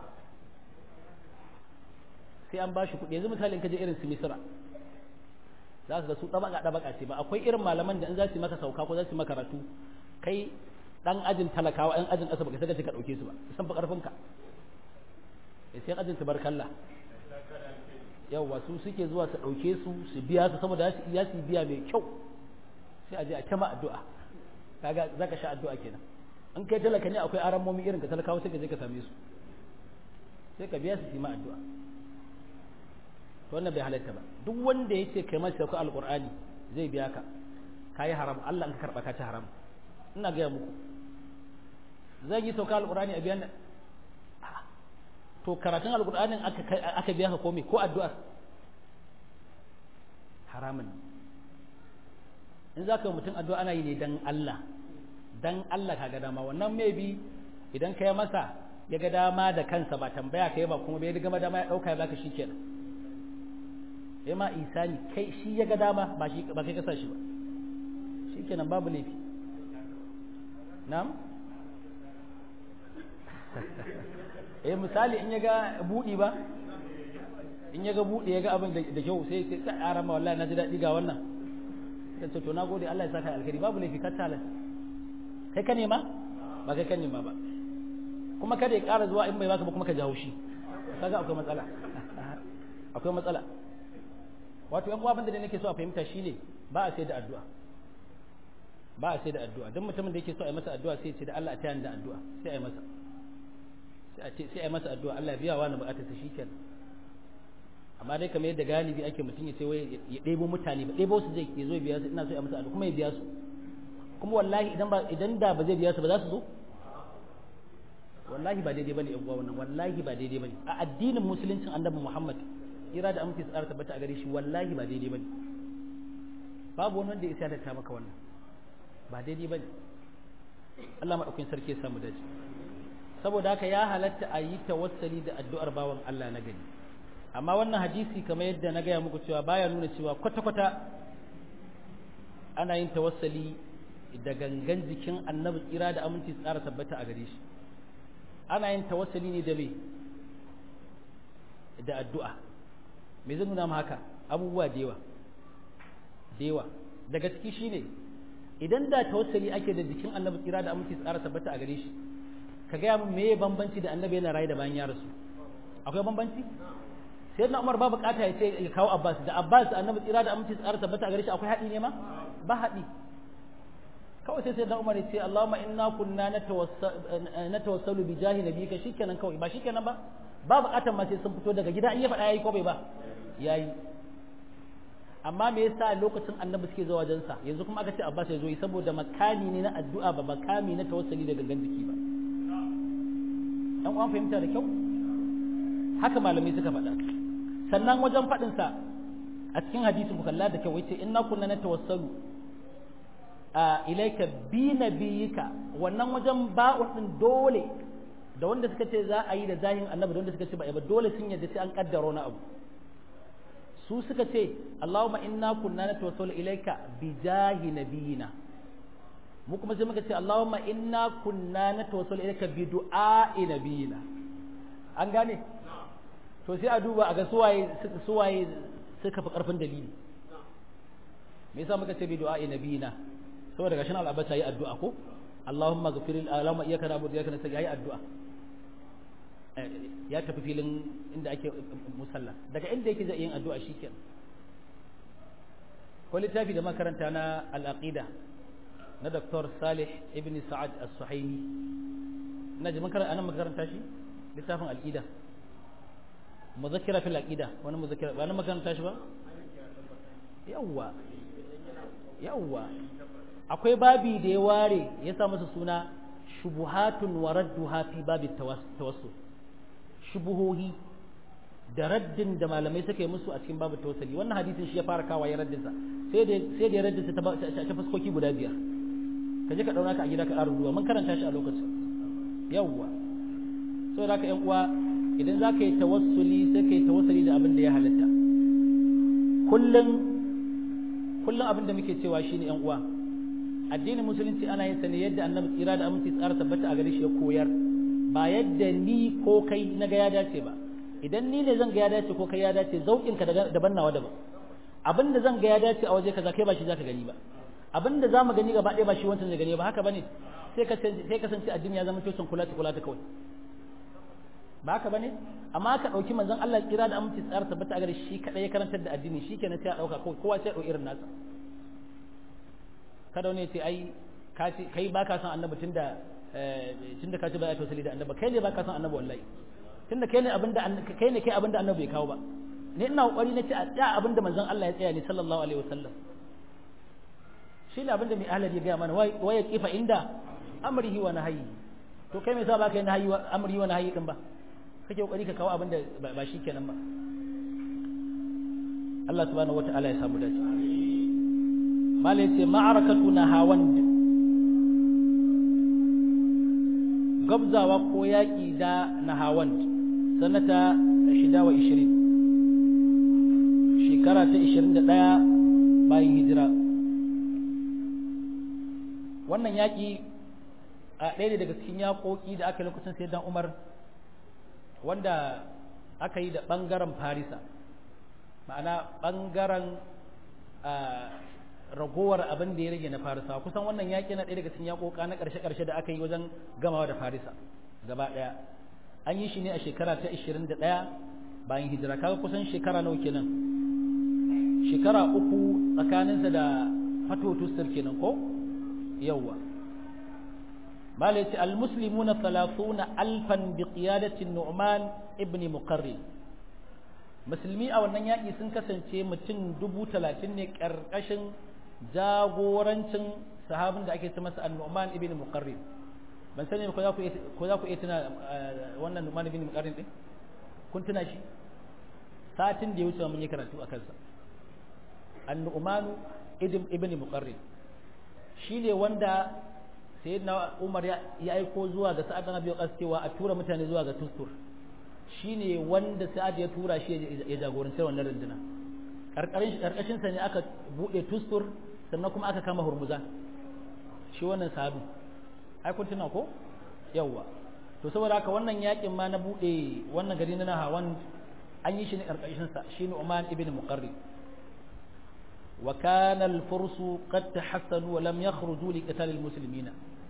sai an bashi kuɗi yanzu misalin ka je irin su Misra za su ga su ɗabaka ɗabaka ce ba akwai irin malaman da in za su maka sauka ko za su maka karatu kai dan ajin talakawa ɗan ajin ƙasa baka saka ka ɗauke su ba san fa ƙarfin ka sai ajin tabarkalla yawwa su suke zuwa su ɗauke su su biya su saboda ya su biya mai kyau sai a je a kama addu'a kaga zaka sha addu'a kenan in kai talaka ne akwai aramomi irin ka talakawa sai ka je ka same su sai ka biya su su ma addu'a to wannan bai halatta ba duk wanda yace kai masa sauka alqur'ani zai biya ka kai haram Allah in ka karba ka ci haram ina ga muku zan yi sauka alqur'ani a biyan to karatun alqur'anin aka aka biya ka komai ko addu'ar haramun in zaka yi mutum addu'a ana yi ne dan Allah dan Allah kaga dama wannan maybe idan kai masa ya ga dama da kansa ba tambaya kai ba kuma bai ga dama ya dauka ya baka shikenan ya ma isani kai shi ya ga dama ba shi ba kai ka sa shi ba shikenan babu laifi na'am eh misali in ya ga budi ba in ya ga budi ya ga abin da kyau sai sai ta arama wallahi na ji dadi ga wannan sai to nagode Allah ya saka alkhairi babu laifi ka tala kai ka nema ba kai ka nema ba kuma kada ya ƙara zuwa in bai baka ba kuma ka jawo shi kaga akwai matsala akwai matsala wato yan uwa abin da nake so a fahimta shine ba a sai da addu'a ba a sai da addu'a duk mutumin da yake so a yi masa addu'a sai ya ce da Allah a tayar da addu'a sai a yi masa sai a ce sai a yi masa addu'a Allah ya biya wa na bukatar sa shikenan amma dai kamar yadda galibi ake mutum ya ce wai ya ɗebo mutane ba ɗebo su zai ya zo ya biya su ina so ya masa addu'a kuma ya biya su kuma wallahi idan ba idan da ba zai biya su ba za su zo wallahi ba daidai bane yan uwa wannan wallahi ba daidai bane a addinin musuluncin annabi Muhammad ira da amince tsara tabbata a gare shi wallahi ba daidai bane babu wani wanda ya isa da ta maka wannan ba daidai bane Allah madaukakin sarki ya samu dace saboda haka ya halatta a yi tawassuli da addu'ar bawan Allah na gani amma wannan hadisi kamar yadda na gaya muku cewa baya nuna cewa kwata-kwata ana yin tawassuli da gangan jikin annabi tsira da aminci tsara tabbata a gare shi ana yin tawassuli ne da me da addu'a me zai nuna haka abubuwa da yawa da yawa daga ciki shine idan da tawassuli ake da jikin annabi tsira da aminci tsara tabbata a gare shi ka gaya min meye bambanci da annabi yana rayu da bayan ya rasu akwai bambanci sai na Umar ba bukata ya ce ya kawo Abbas da Abbas annabi tsira da aminci tsara tabbata a gare shi akwai haɗi ne ma ba haɗi kawai sai sai da Umar ya ce Allahumma inna kunna natawassalu bi jahi nabiyika shikenan kawai ba shikenan ba ba bukatan ma sai sun fito daga gida in ya faɗa yayi ko bai ba yayi amma me yasa lokacin annabi suke zuwa wajen sa yanzu kuma aka ce Abbas ya zo yi saboda makami ne na addu'a ba makami na tawassuli da gangan jiki ba dan uwan fahimta da kyau haka malamai suka faɗa sannan wajen faɗin sa a cikin hadisin kalla da kyau yace inna kunna natawassalu a ilaika bi nabiyika wannan wajen ba'un din dole da wanda suka ce za a yi da zahin annabi da wanda suka ce ba ba dole sun yadda sai an kaddaro na abu su suka ce Allahumma inna kunna natawassalu ilaika bi jahi nabiyina mu kuma sai muka ce Allahumma inna kunna natawassalu ilaika bi du'a'i nabiyina an gane to sai a duba a ga suwaye suwaye suka fi karfin dalili me yasa muka ce bi du'a'i nabiyina saboda gashin al'abata yi addu'a ko Allahumma ghfir Allahumma iyyaka na'budu wa iyyaka nasta'in yi addu'a ya tafi filin inda ake musalla daga inda yake zai yin addu'a shikenan ko littafi da makaranta na al-aqida na Dr. Salih ibn Sa'ad as-Suhaimi ina ji makaranta anan makaranta shi littafin al-aqida muzakkira fil aqida wani muzakkira ba nan makaranta shi ba yawwa yawwa akwai babi da ya ware ya sa masa suna shubuhatun wa radduha fi babi tawassul shubuhohi da raddin da malamai suka yi musu a cikin babu tawassuli wannan hadisin shi ya fara kawo ya raddinsa sai da sai da ya raddinsa ta fuskoki guda biyar ka je ka dauna ka a gida ka ƙara ruwa mun karanta shi a lokacin yawwa saboda haka ƴan uwa idan za ka yi tawassuli sai ka yi tawassuli da abin da ya halatta kullum kullum abin da muke cewa shine ƴan uwa addinin musulunci ana yin sa ne yadda annabi tsira da aminci tsara tabbata a gare shi ya koyar ba yadda ni ko kai na ga ya dace ba idan ni ne zan ga ya dace ko kai ya dace zaukin ka daban nawa daban abinda zan ga ya dace a waje kaza kai ba shi zaka gani ba abinda zamu gani gaba ɗaya ba shi wancan zai gani ba haka bane sai ka sai kasance addini ya zama tocin kula ta kula ta kawai ba haka bane amma ka dauki manzon Allah kira da aminci tsara tabbata a gare shi kadai ya karantar da addini shikenan sai a dauka kawai kowa sai ya dau irin nasa kada wani ce ai ka ce kai baka son annabi tunda tunda ka ce ba ya tausali da annabi kai ne baka son annabi wallahi tunda kai ne abinda kai ne kai abinda annabi bai kawo ba ne ina kokari na ce a tsaya abinda manzon Allah ya tsaya ne sallallahu alaihi wasallam shi ne abinda mai ahlali ya ga mana waya kifa inda amrihi wa nahyi to kai me yasa baka yin nahyi wa amri wa nahyi din ba kake kokari ka kawo abinda ba shi kenan ba Allah subhanahu wataala ya samu dace malai ce ma'arakatu nahawand gabzawa ko yaƙi da nahawand sanata shida wa ishirin shekara ta ishirin da ɗaya bayan hijira wannan yaƙi a ɗaya daga cikin yaƙoƙi da aka yi lokacin sai dan umar wanda aka yi da ɓangaren farisa ma'ana ɓangaren ragowar abin da ya rage na farisa kusan wannan yaƙi na ɗaya daga cikin yaƙoƙa na ƙarshe-ƙarshe da aka yi wajen gamawa da farisa gaba ɗaya an yi shi ne a shekara ta ishirin da ɗaya bayan hijira kaga kusan shekara nawa kenan shekara uku tsakaninsa da fatu tustar kenan ko yawwa mala yace almuslimuna thalathuna alfan bi qiyadati nu'man ibn muqarrin musulmi a wannan yaƙi sun kasance mutum dubu talatin ne ƙarƙashin jagorancin sahabin da ake ce masa an-nu'man ibn muqarrin ban sani ko za ku ko za ku iya tuna wannan nu'man ibn muqarrin din kun tuna shi satin da ya wuce mun yi karatu a kansa an-nu'man ibn muqarrin shine wanda sayyidina umar ya aiko zuwa ga sa'ad bin abi waqas cewa a tura mutane zuwa ga tustur shine wanda sa'ad ya tura shi ya jagoranci wannan runduna karkarin karkashin sa ne aka bude tustur sannan kuma aka kama hurmuza shi wannan sahabi ai kun tuna ko yawa to saboda haka wannan yakin ma na bude wannan gari na Hawan an yi shi ne karkashin sa shine Uman ibn Muqarrib wa kana al-furs qad tahassanu wa lam yakhruju li qital al-muslimina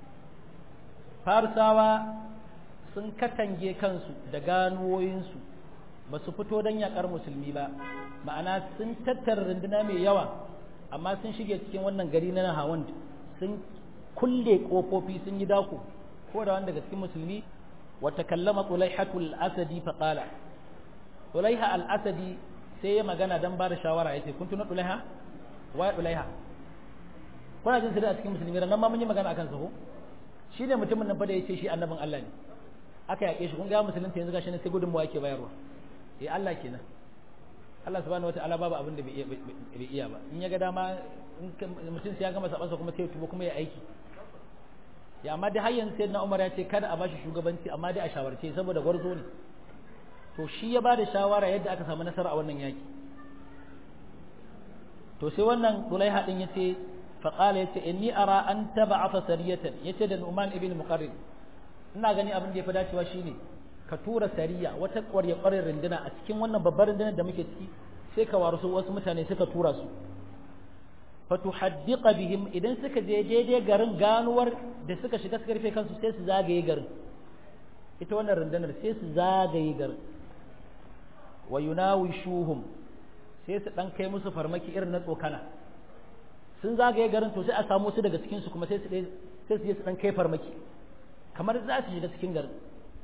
farsawa sun katange kansu da ganuwoyinsu ba su fito don yakar musulmi ba ma'ana sun tattara runduna mai yawa amma sun shige cikin wannan gari na Hawan sun kulle kofofi sun yi dako ko da wanda daga cikin musulmi wa takallama Tulaihatu al-Asadi fa qala Tulaiha al-Asadi sai ya magana dan ba da shawara yace kun tuna Tulaiha wa Tulaiha kuna jin sirri a cikin musulmi ran ma mun yi magana akan sa ko shine mutumin nan fa da yace shi annabin Allah ne aka yake shi kun ga musulunci yanzu gashi ne sai gudunmuwa yake bayarwa eh Allah kenan Allah subhanahu wataala babu abin da bai iya ba in ya ga dama mutum sai ya gama sabansa kuma sai ya tubo kuma ya aiki ya amma dai har yanzu sayyidina Umar ya ce kada a bashi shugabanci amma dai a shawarce saboda gwarzo ne to shi ya bada shawara yadda aka samu nasara a wannan yaki to sai wannan Dulaiha din yace fa qala yace inni ara an tab'atha sariyatan yace da Nu'man ibn Muqarrib ina gani abin da ya fi dacewa shine ka tura sariya wata ƙwarya ƙwarin rinduna a cikin wannan babbar rundunar da muke ciki sai ka waru wasu mutane suka tura su fatuhaddiqa bihim idan suka je daidai garin ganuwar da suka shiga suka rufe kansu sai su zagaye garin ita wannan rundunar sai su zagaye garin wa yunawishuhum sai su dan kai musu farmaki irin na tsokana sun zagaye garin to sai a samu su daga cikin su kuma sai su sai su je su dan kai farmaki kamar za su shiga cikin garin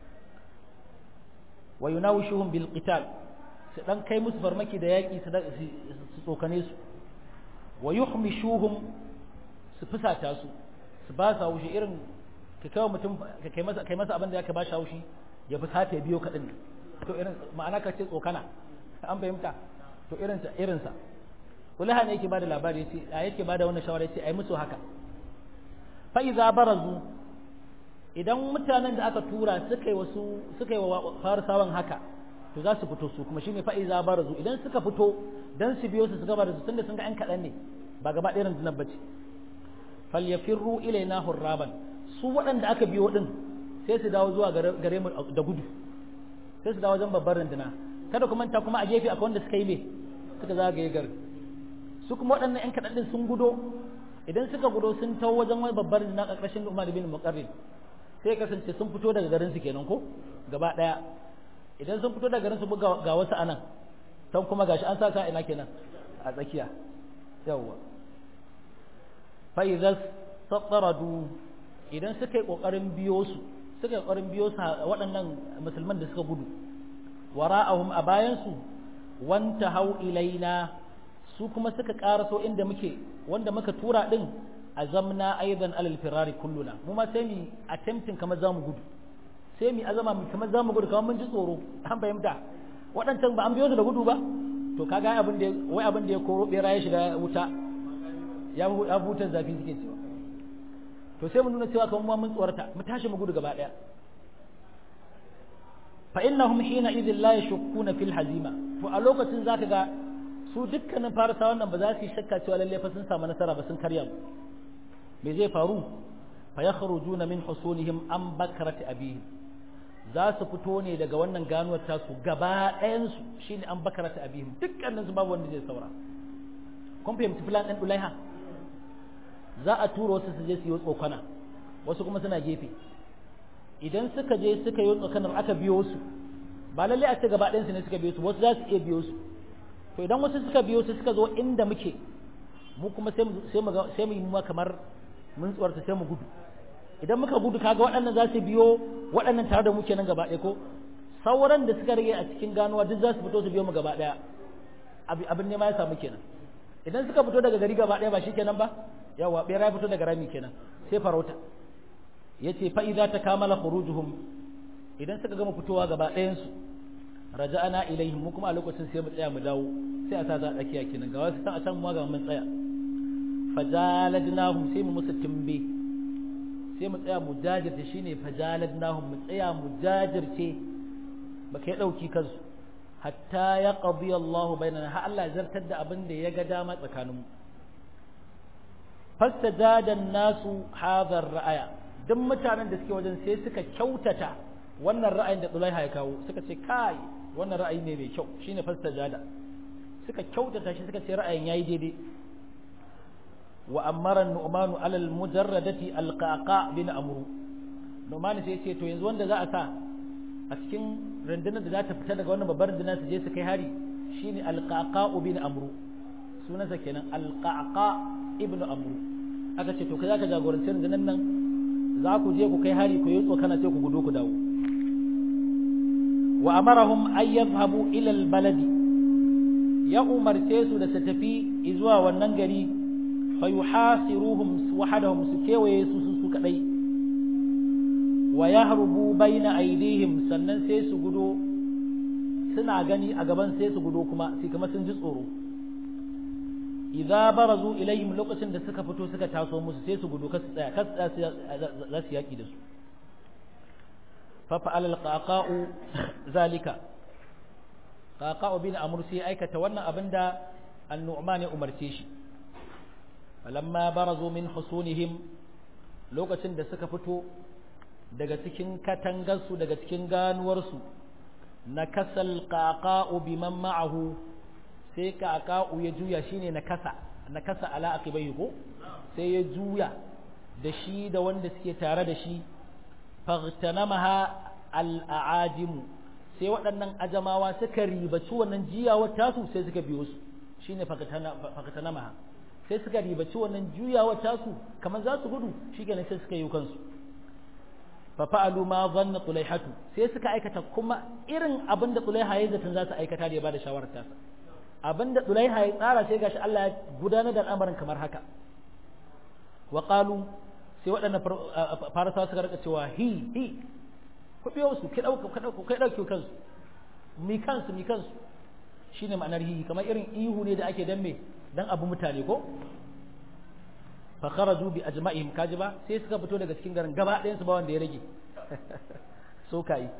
wa yunawishuhum bil qital su dan kai musu farmaki da yaki su tsokane su wa yuhmishuhum su fusata su su ba sa haushi irin ka kawo mutum ka kai masa kai masa abin da ya ba shi haushi ya fusata ya biyo kadin to irin ma'ana ka ce tsokana an fahimta to irin sa irin sa Ulaha ne yake bada labari yace a yake bada wannan shawara yace ai musu haka fa iza barazu idan mutanen da aka tura suka yi wasu suka yi wa farisawan haka to za su fito su kuma shine fa iza barazu idan suka fito dan su biyo su su gaba da su tunda sun ga an kadan ne ba gaba ɗaya rundunar bace falyafirru ilaina hurraban su waɗanda aka biyo din sai su dawo zuwa gare mu da gudu sai su dawo wajen babbar runduna kada kuma ta kuma a gefe akwai wanda suka yi me suka zagaye gar su kuma waɗannan ƴan kaɗan din sun gudo idan suka gudo sun tawo wajen wani babbar runduna ƙarƙashin Umar bin Muqarrin sai kasance sun fito daga garin su kenan ko gaba ɗaya idan sun fito daga garin su ga wasu anan san kuma gashi an sa sa ina kenan a tsakiya yawwa fa idza tataradu idan suka yi kokarin biyo su suka yi kokarin biyo su waɗannan musulman da suka gudu wara'ahum a bayan su wanta hau ilaina su kuma suka karaso inda muke wanda muka tura din azamna aidan alal firari kulluna mu ma sai mu attempting kamar zamu gudu sai mu azama mu kamar zamu gudu kamar mun ji tsoro an fahimta waɗancan ba an biyo su da gudu ba to kaga abin da wai abin da ya koro bera ya shiga wuta ya ya buta zafi suke cewa to sai mu nuna cewa kamar mun tsorata mu tashi mu gudu gaba daya fa innahum hina idhil la yashkuna fil hazima to a lokacin zaka ga su dukkanin farisa wannan ba za su yi shakka cewa lalle fa sun samu nasara ba sun karya mu me zai faru fa yakhrujuna min husunihim am bakrati abihim za su fito ne daga wannan ganuwar tasu gaba ɗayansu shi ne an bakara ta abihim dukkanin su babu wanda zai saura kun fahimci filan ɗan ɗulaiha za a tura wasu su je su yi tsokana wasu kuma suna gefe idan suka je suka yi tsokanar aka biyo su ba lalle a ce gaba ɗayansu ne suka biyo su wasu za su iya biyo su to idan wasu suka biyo su suka zo inda muke mu kuma sai mu sai mu yi mu kamar mun tsuwarta sai mu gudu idan muka gudu kaga waɗannan za su biyo waɗannan tare da mu kenan gaba ɗaya ko sauran da suka rage a cikin ganuwa duk za su fito su biyo mu gaba ɗaya abin ne ma ya samu kenan idan suka fito daga gari gaba ɗaya ba shi kenan ba yawa ɓera ya fito daga rami kenan sai farauta ya ce fa idza takamala khurujuhum idan suka gama fitowa gaba ɗayan su raja'ana ilaihim mu kuma a lokacin sai mu tsaya mu dawo sai a sa za a tsakiya kenan ga wasu san a can mu ga mun tsaya fajaladnahum sai mu musu timbe sai mu tsaya mu jajirce shine fajaladnahum mu tsaya mu jajirce ba kai dauki kansu hatta ya qadi Allahu bainana ha Allah zartar da abin da ya ga dama tsakanin mu fastajada nasu hadha ra'aya duk mutanen da suke wajen sai suka kyautata wannan ra'ayin da Zulaiha ya kawo suka ce kai wannan ra'ayi ne mai kyau shine fastajada suka kyautata shi suka ce ra'ayin yayi daidai wa amara nu'manu alal mujarradati alqaqa bin amru nu'man sai ce to yanzu wanda za a sa a cikin rundunar da za ta fita daga wannan babbar rundunar su je su kai hari shine alqaqa bin amru sunansa kenan alqaqa ibnu amru aka ce to kai zaka jagoranci rundunar nan za ku je ku kai hari ku yi tsokana sai ku gudu ku dawo wa amarahum ay yadhhabu ila albaladi ya umarce su da su tafi zuwa wannan gari fayuhasiruhum wahadahum su kewaye su su kadai wa yahrubu baina aydihim sannan sai su gudo suna gani a gaban sai su gudo kuma sai kuma sun ji tsoro idza barazu ilayhim lokacin da suka fito suka taso musu sai su gudo kasu tsaya kasu tsaya za su yaki da su fa fa'ala alqaqa'u zalika qaqa'u bin amr sai aikata wannan abinda an-nu'man ya umarce shi falamma barazu min husunihim lokacin da suka fito daga cikin katangarsu daga cikin ganuwarsu nakasal qaqa'u biman ma'ahu sai qaqa'u ya juya shine nakasa nakasa ala aqibayhi ko sai ya juya da shi da wanda suke tare da shi faghtanamaha al-a'ajim sai waɗannan ajamawa suka ribaci wannan jiyawar tasu sai suka biyo su shine faghtanamaha sai suka ribaci wannan juyawar tasu kamar za su gudu shikenan sai suka yi kansu fa fa'alu ma dhanna tulaihatu sai suka aikata kuma irin abin da tulaiha ya zaton za su aikata da ya bada shawarar tasa abin da tulaiha ya tsara sai gashi Allah ya gudanar da al'amarin kamar haka wa qalu sai waɗannan farisawa suka rika cewa hi hi ku biyo su ki dauka ka dauka kai dauke kansu mi kansu mi kansu shine ma'anar hi kamar irin ihu ne da ake dan me dan abu mutane ko fa kharaju bi ajma'ihim kajiba sai suka fito daga cikin garin gaba ɗayan su ba wanda ya rage so kai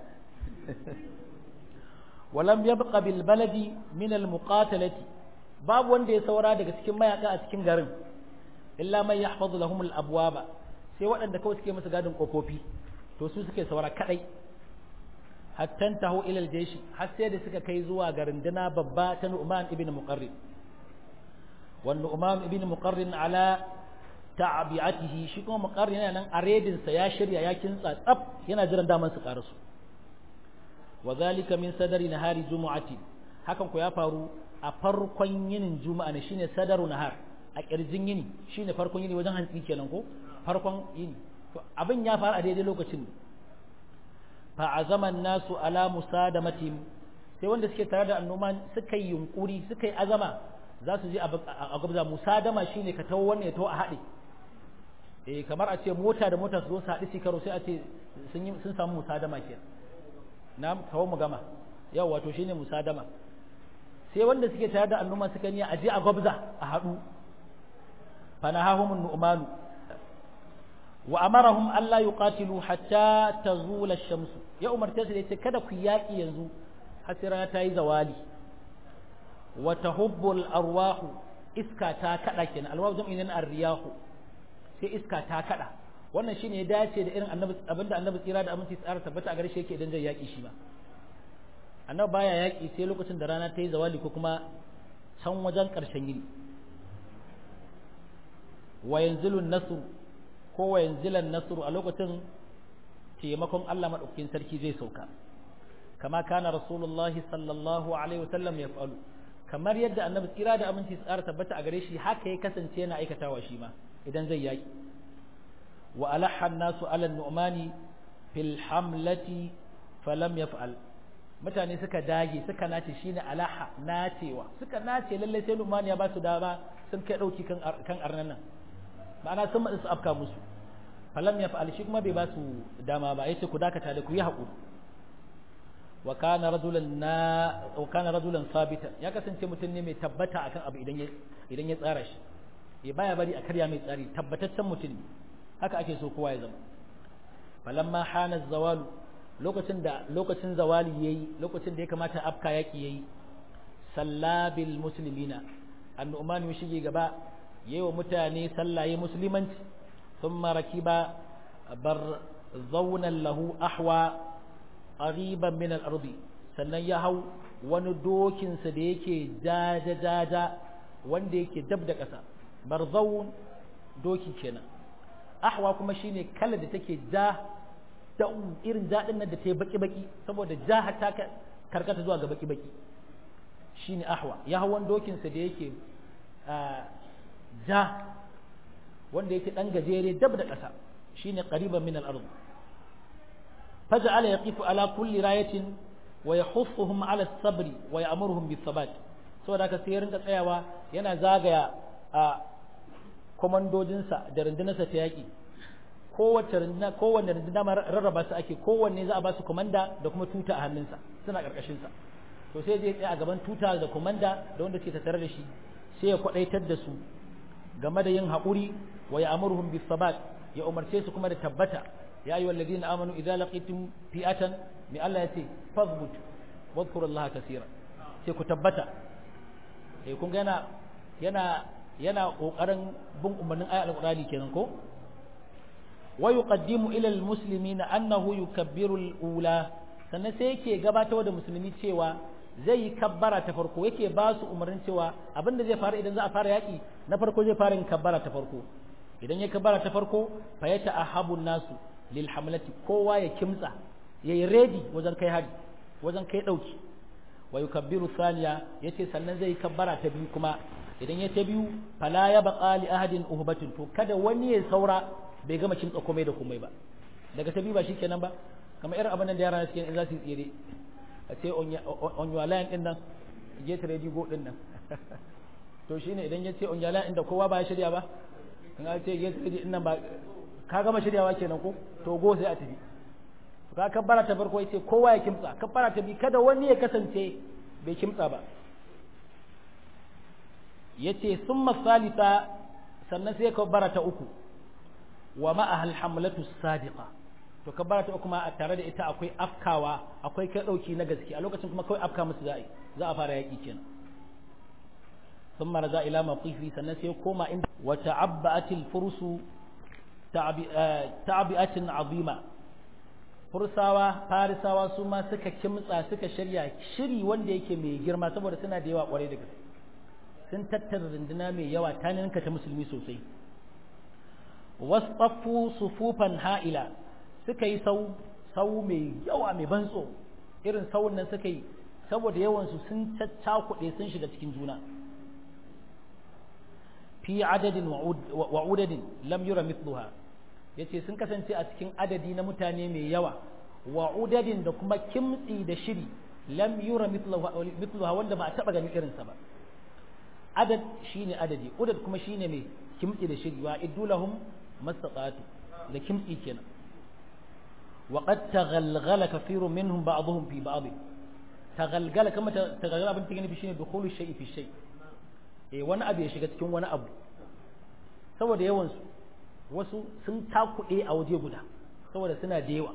walam yabqa bil baladi min al muqatalati babu wanda ya saura daga cikin mayaka a cikin garin illa man yahfazu lahum al-abwaba sai waɗanda kawai suke musu gadin kofofi to su suke saura kadai hatta tahu ila al-jaysh har sai da suka kai zuwa ga runduna babba ta Nu'man ibn Muqarrin wa Nu'man ibn Muqarrin ala ta'bi'atihi shi kuma Muqarrin yana nan a redin sa ya shirya ya kintsa tsaf yana jiran daman su karasu wa zalika min sadari nahari jumu'ati hakan ko ya faru a farkon yinin juma'a ne shine sadaru nahar a kirjin yini shine farkon yini wajen hantsi kenan ko farkon yini to abin ya faru a daidai lokacin fa azama nasu ala musadamatim sai wanda suke tare da annoman suka yi yunkuri suka yi azama za su je a gabza musadama shine ka tawo wannan ya tawo a haɗe eh kamar a ce mota da mota su zo su haɗu su karo sai a ce sun yi sun samu musadama kenan na kawo mu gama yau wato shine musadama sai wanda suke tare da annuma suka niyya aje a gwabza a hadu fanahahum nu'manu wa amarahum alla yuqatilu hatta tazula ash-shams ya umarta su da ce kada ku yaki yanzu har sai rana ta yi zawali wa tahubbul arwahu iska ta kada kenan alwahu jam'in ar-riyahu sai iska ta kada wannan shine ya dace da irin annabi abinda annabi tsira da aminci tsara tabbata a gare shi yake idan zai yaki shi ba annabi baya yaki sai lokacin da rana ta yi zawali ko kuma can wajen karshen yini wa yanzilu an-nasr ko wa yanzilan nasr a lokacin taimakon Allah madaukakin sarki zai sauka kama kana rasulullahi sallallahu alaihi wasallam ya fa'alu kamar yadda annabi tsira da aminci tsara tabbata a gare shi haka ya kasance yana aikatawa shi ma idan zai yaki wa alaha an-nasu ala an-nu'mani fil hamlati falam yaf'al mutane suka dage suka nace shine alaha nacewa suka nace lalle sai Nu'man ya ba su dama sun kai dauki kan kan arnan nan ma'ana sun su afka musu falam yaf'al shi kuma bai ba su dama ba yace ku dakata da ku yi hakuri wa kana rajulan na wa kana rajulan sabita ya kasance mutum ne mai tabbata akan abu idan ya idan ya tsara shi ya baya bari a karya mai tsari tabbataccen mutum ne haka ake so kowa ya zama falamma hana zawalu lokacin da lokacin zawali yayi lokacin da ya kamata afka yaki yayi sallabil muslimina annu'man ya shige gaba yayi wa mutane sallaye musulmanci thumma rakiba bar zawnan lahu ahwa qariban min al-ardi sannan ya hau wani dokin sa da yake jaja jaja wanda yake dab da ƙasa barzawun doki kenan ahwa kuma shine kala da take ja da irin jadin nan da ta yi baki-baki saboda ja ta karkata zuwa ga baki-baki shine ahwa ya hawan dokinsa da yake ja wanda yake dan gajere dab da ƙasa shine qariban min al-ard faj'ala yaqifu ala kulli rayatin wa yahuffuhum ala as-sabr wa ya'muruhum bis-sabat saboda haka sai ya rinka tsayawa yana zagaya a komandojinsa da rundunarsa ta yaƙi kowace runduna kowanne runduna ma rarraba su ake kowanne za a ba su komanda da kuma tuta a hannunsa suna ƙarƙashin sa to sai zai tsaya a gaban tuta da komanda da wanda suke tattare da shi sai ya kwadaitar da su game da yin haƙuri wa ya amuruhum bis sabat ya umarce su kuma da tabbata ya ayyuhal ladina amanu idza laqitum fi'atan mi Allah yace fazbut wadhkurullaha kaseera sai ku tabbata eh kun ga yana yana yana kokarin bin umarnin ayat alqur'ani kenan ko wa yuqaddimu ila almuslimina annahu yukabbiru alula sannan sai yake gabatar da musulmi cewa zai yi kabbara ta farko yake ba su umarnin cewa abinda zai fara idan za a fara yaki na farko zai fara yin kabbara ta farko idan ya kabbara ta farko fa yata ahabu nasu lil hamlati kowa ya kimtsa yayi ready wajen kai hari wajen kai dauki wa yukabbiru thaniya yace sannan zai kabbara ta biyu kuma idan ya ta biyu fala ya baqa li ahadin uhbatun to kada wani ya saura bai gama kimtsa komai da komai ba daga ta biyu ba shikenan ba kamar irin abin da yara suke in za su tsire a ce on your line din nan get ready go din nan to shine idan ya ce on your line inda kowa ba ya shirya ba in ya ce get ready din nan ba ka gama shiryawa kenan ko to go sai a tafi ka kabbara ta farko yace kowa ya kimtsa kabbara ta biyu kada wani ya kasance bai kimtsa ba yace summa salisa sannan sai kabbara ta uku wa ma'aha al-hamlatu as-sadiqa to kabbara ta uku ma a tare da ita akwai afkawa akwai kai dauki na gaske a lokacin kuma kawai afka musu za'i za a fara yaki kenan ثم رجع إلى موقفه سنسي كوما عند وتعبأت الفرس تعبئة عظيمة fursawa farisawa su ma suka kimtsa suka shirya shiri wanda yake mai girma saboda suna da yawa kwarai da gaske sun tattara runduna mai yawa ta ninka ta musulmi sosai wasaffu sufufan ha'ila suka yi sau sau mai yawa mai bantso irin sauun nan suka yi saboda yawan su sun caccakuɗe sun shiga cikin juna fi adadin wa udadin lam yura mithluha yace sun kasance a cikin adadi na mutane mai yawa wa udadin da kuma kimtsi da shiri lam yura mithluha wanda ba a taba ganin irinsa ba adad shine adadi udad kuma shine mai kimtsi da shiri wa idulahum mastata'atu da kimtsi kenan wa qad taghalghala kathirun minhum ba'dhum fi ba'd taghalghala kama taghalghala abin take nufi shine dukhulu shay'i fi shay eh wani abu ya shiga cikin wani abu saboda yawan su wasu sun takuɗe a waje guda saboda suna da yawa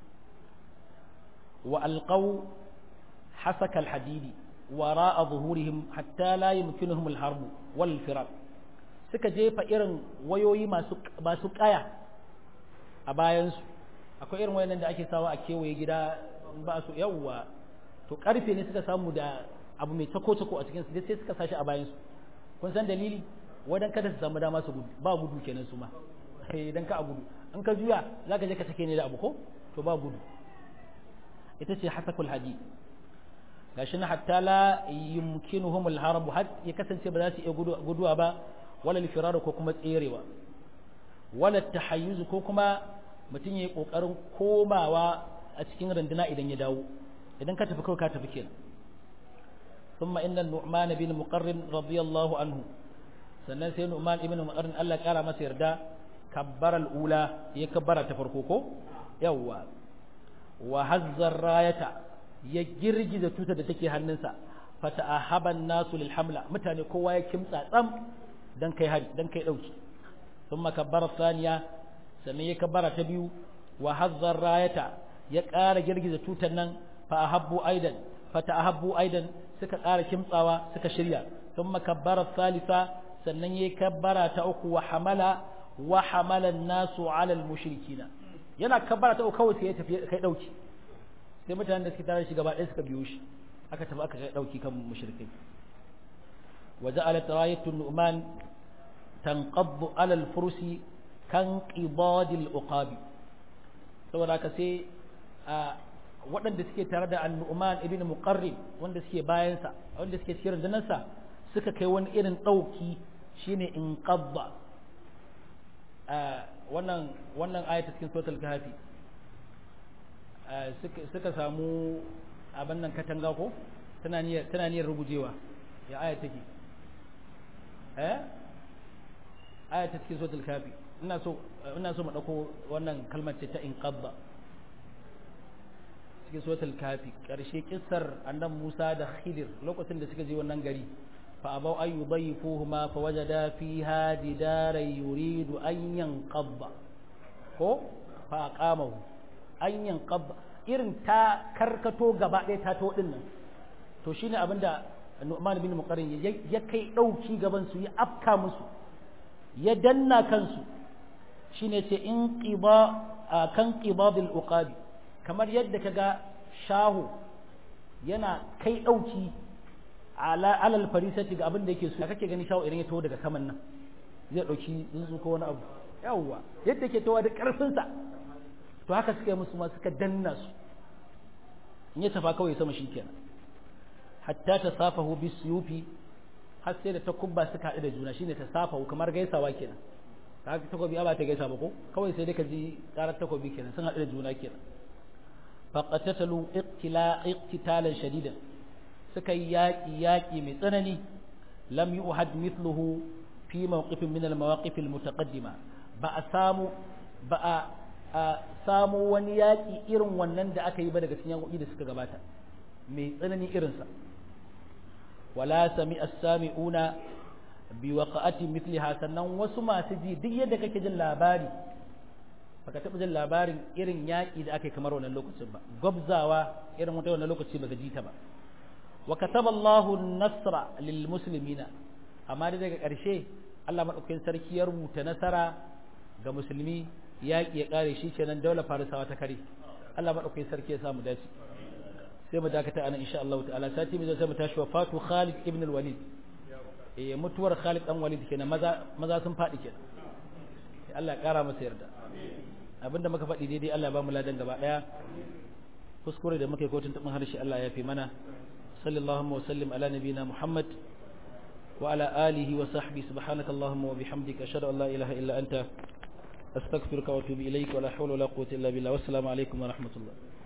wa alqaw hasaka alhadidi wara'a zuhurihim hatta la yumkinuhum alharb wal firaq suka jefa irin wayoyi masu masu kaya a bayan su akwai irin wayannan da ake sawa a kewaye gida ba su yawa to karfe ne suka samu da abu mai tako-tako a cikin su sai suka sashi a bayan su kun san dalili wadan kada su samu dama su gudu ba gudu kenan su ma idan ka a gudu in ka juya za ka je ka take ne da abu ko to ba gudu ita ce hasakul hadi gashi na hatta la yumkinuhum al-harb had ya kasance ba za su iya guduwa ba wala al-firar ko kuma tserewa wala tahayyuz ko kuma mutum yayi kokarin komawa a cikin runduna idan ya dawo idan ka tafi kawai ka tafi kenan ثم إن النعمان بن مقرن رضي الله عنه sannan sai Nu'man ibn Muqarrin Allah kara masa yarda kabbara al-ula ya kabbara ta farko ko yawa wa hazzar rayata ya girgiza tutar da take hannunsa fata'ahaban nasu lil hamla mutane kowa ya kimtsa tsam dan kai hari dan kai dauki thumma kabbara thaniya sannan ya kabbara ta biyu wa hazzar rayata ya kara girgiza tutar nan fa ahabbu aidan fata'ahabbu aidan suka kara kimtsawa suka shirya thumma kabbara thalitha sannan yayi kabbara ta uku wa hamala wa hamala an-nasu 'ala al-mushrikina yana kabbara ta uku kawai sai ya tafi kai dauki sai mutanen da suke tare shi gaba ɗaya suka biyo shi aka tafi aka kai dauki kan mushrikai wa ja'alat rayatu nu'man tanqaddu 'ala al-fursi kan qibadil uqabi saboda haka sai a waɗanda suke tare da an-nu'man ibn muqarrib wanda suke bayansa wanda suke cikin rundunarsa suka kai wani irin ɗauki shine in qabba wannan wannan ayata cikin suratul kahfi suka samu abin nan katanga ko tana niyyar tana niyyar rugujewa ya aya take eh ayata cikin suratul kahfi ina so ina so mu dauko wannan kalmar ce ta in qabba cikin suratul kahfi karshe kissar annabi Musa da Khidir lokacin da suka je wannan gari فأبوا أن يضيفوهما فوجدا فيها جدارا يريد أن ينقض ko فأقامه أن ينقض irin ta karkato gaba ɗaya ta to ɗin nan to shine abinda Nu'man bin Muqarrin ya kai ɗauki gaban su ya afka musu ya danna kansu shine ce in qiba kan qibadil uqabi kamar yadda kaga shahu yana kai ɗauki alal farisati ga abin da yake so kake gani shawo idan ya taho daga saman nan zai dauki tsuntsu ko wani abu yawwa yadda yake tawa da karfin sa to haka suka yi musu ma suka danna su in ya tafa kawai sama shikenan hatta tasafahu bisyufi har sai da takubba suka haɗu da juna shine tasafahu kamar gaisawa kenan kaga takobi ba ta gaisa ba ko kawai sai dai ka ji karar takobi kenan sun haɗu da juna kenan faqatatalu iqtila iqtitalan shadidan suka yi yaƙi yaƙi mai tsanani lam yuhad mithluhu fi mawqifin min al-mawaqif al-mutaqaddima ba a samu ba a samu wani yaƙi irin wannan da aka yi ba daga cikin yaƙoƙi da suka gabata mai tsanani irinsa wala sami as-sami'una bi waqa'ati mithliha sannan wasu masu ji duk yadda kake jin labari baka taɓa jin labarin irin yaƙi da aka yi kamar wannan lokacin ba gwabzawa irin wata wannan lokaci baka ji ta ba wa kataba Allahu an-nasra lil muslimina amma da daga ƙarshe Allah madaukakin sarki ya rubuta nasara ga musulmi yaƙi ya ƙare shi kenan daular farisawa ta kare Allah madaukakin sarki ya samu dace sai mu dakata anan insha Allah ta'ala sati mu zai mu tashi wafatu Khalid ibn al-Walid eh mutuwar Khalid dan Walid kenan maza maza sun faɗi kenan Allah ya ƙara masa yarda abinda muka faɗi daidai Allah ya ba mu ladan gaba daya kuskure da muka yi kotun tabin harshe Allah ya fi mana sallallahu wa sallim ala nabiyina Muhammad wa ala alihi wa sahbihi subhanakallahumma wa bihamdika ashhadu an la ilaha illa anta astaghfiruka wa atubu ilaik wa la hawla wa la quwwata illa billah wassalamu alaikum wa rahmatullah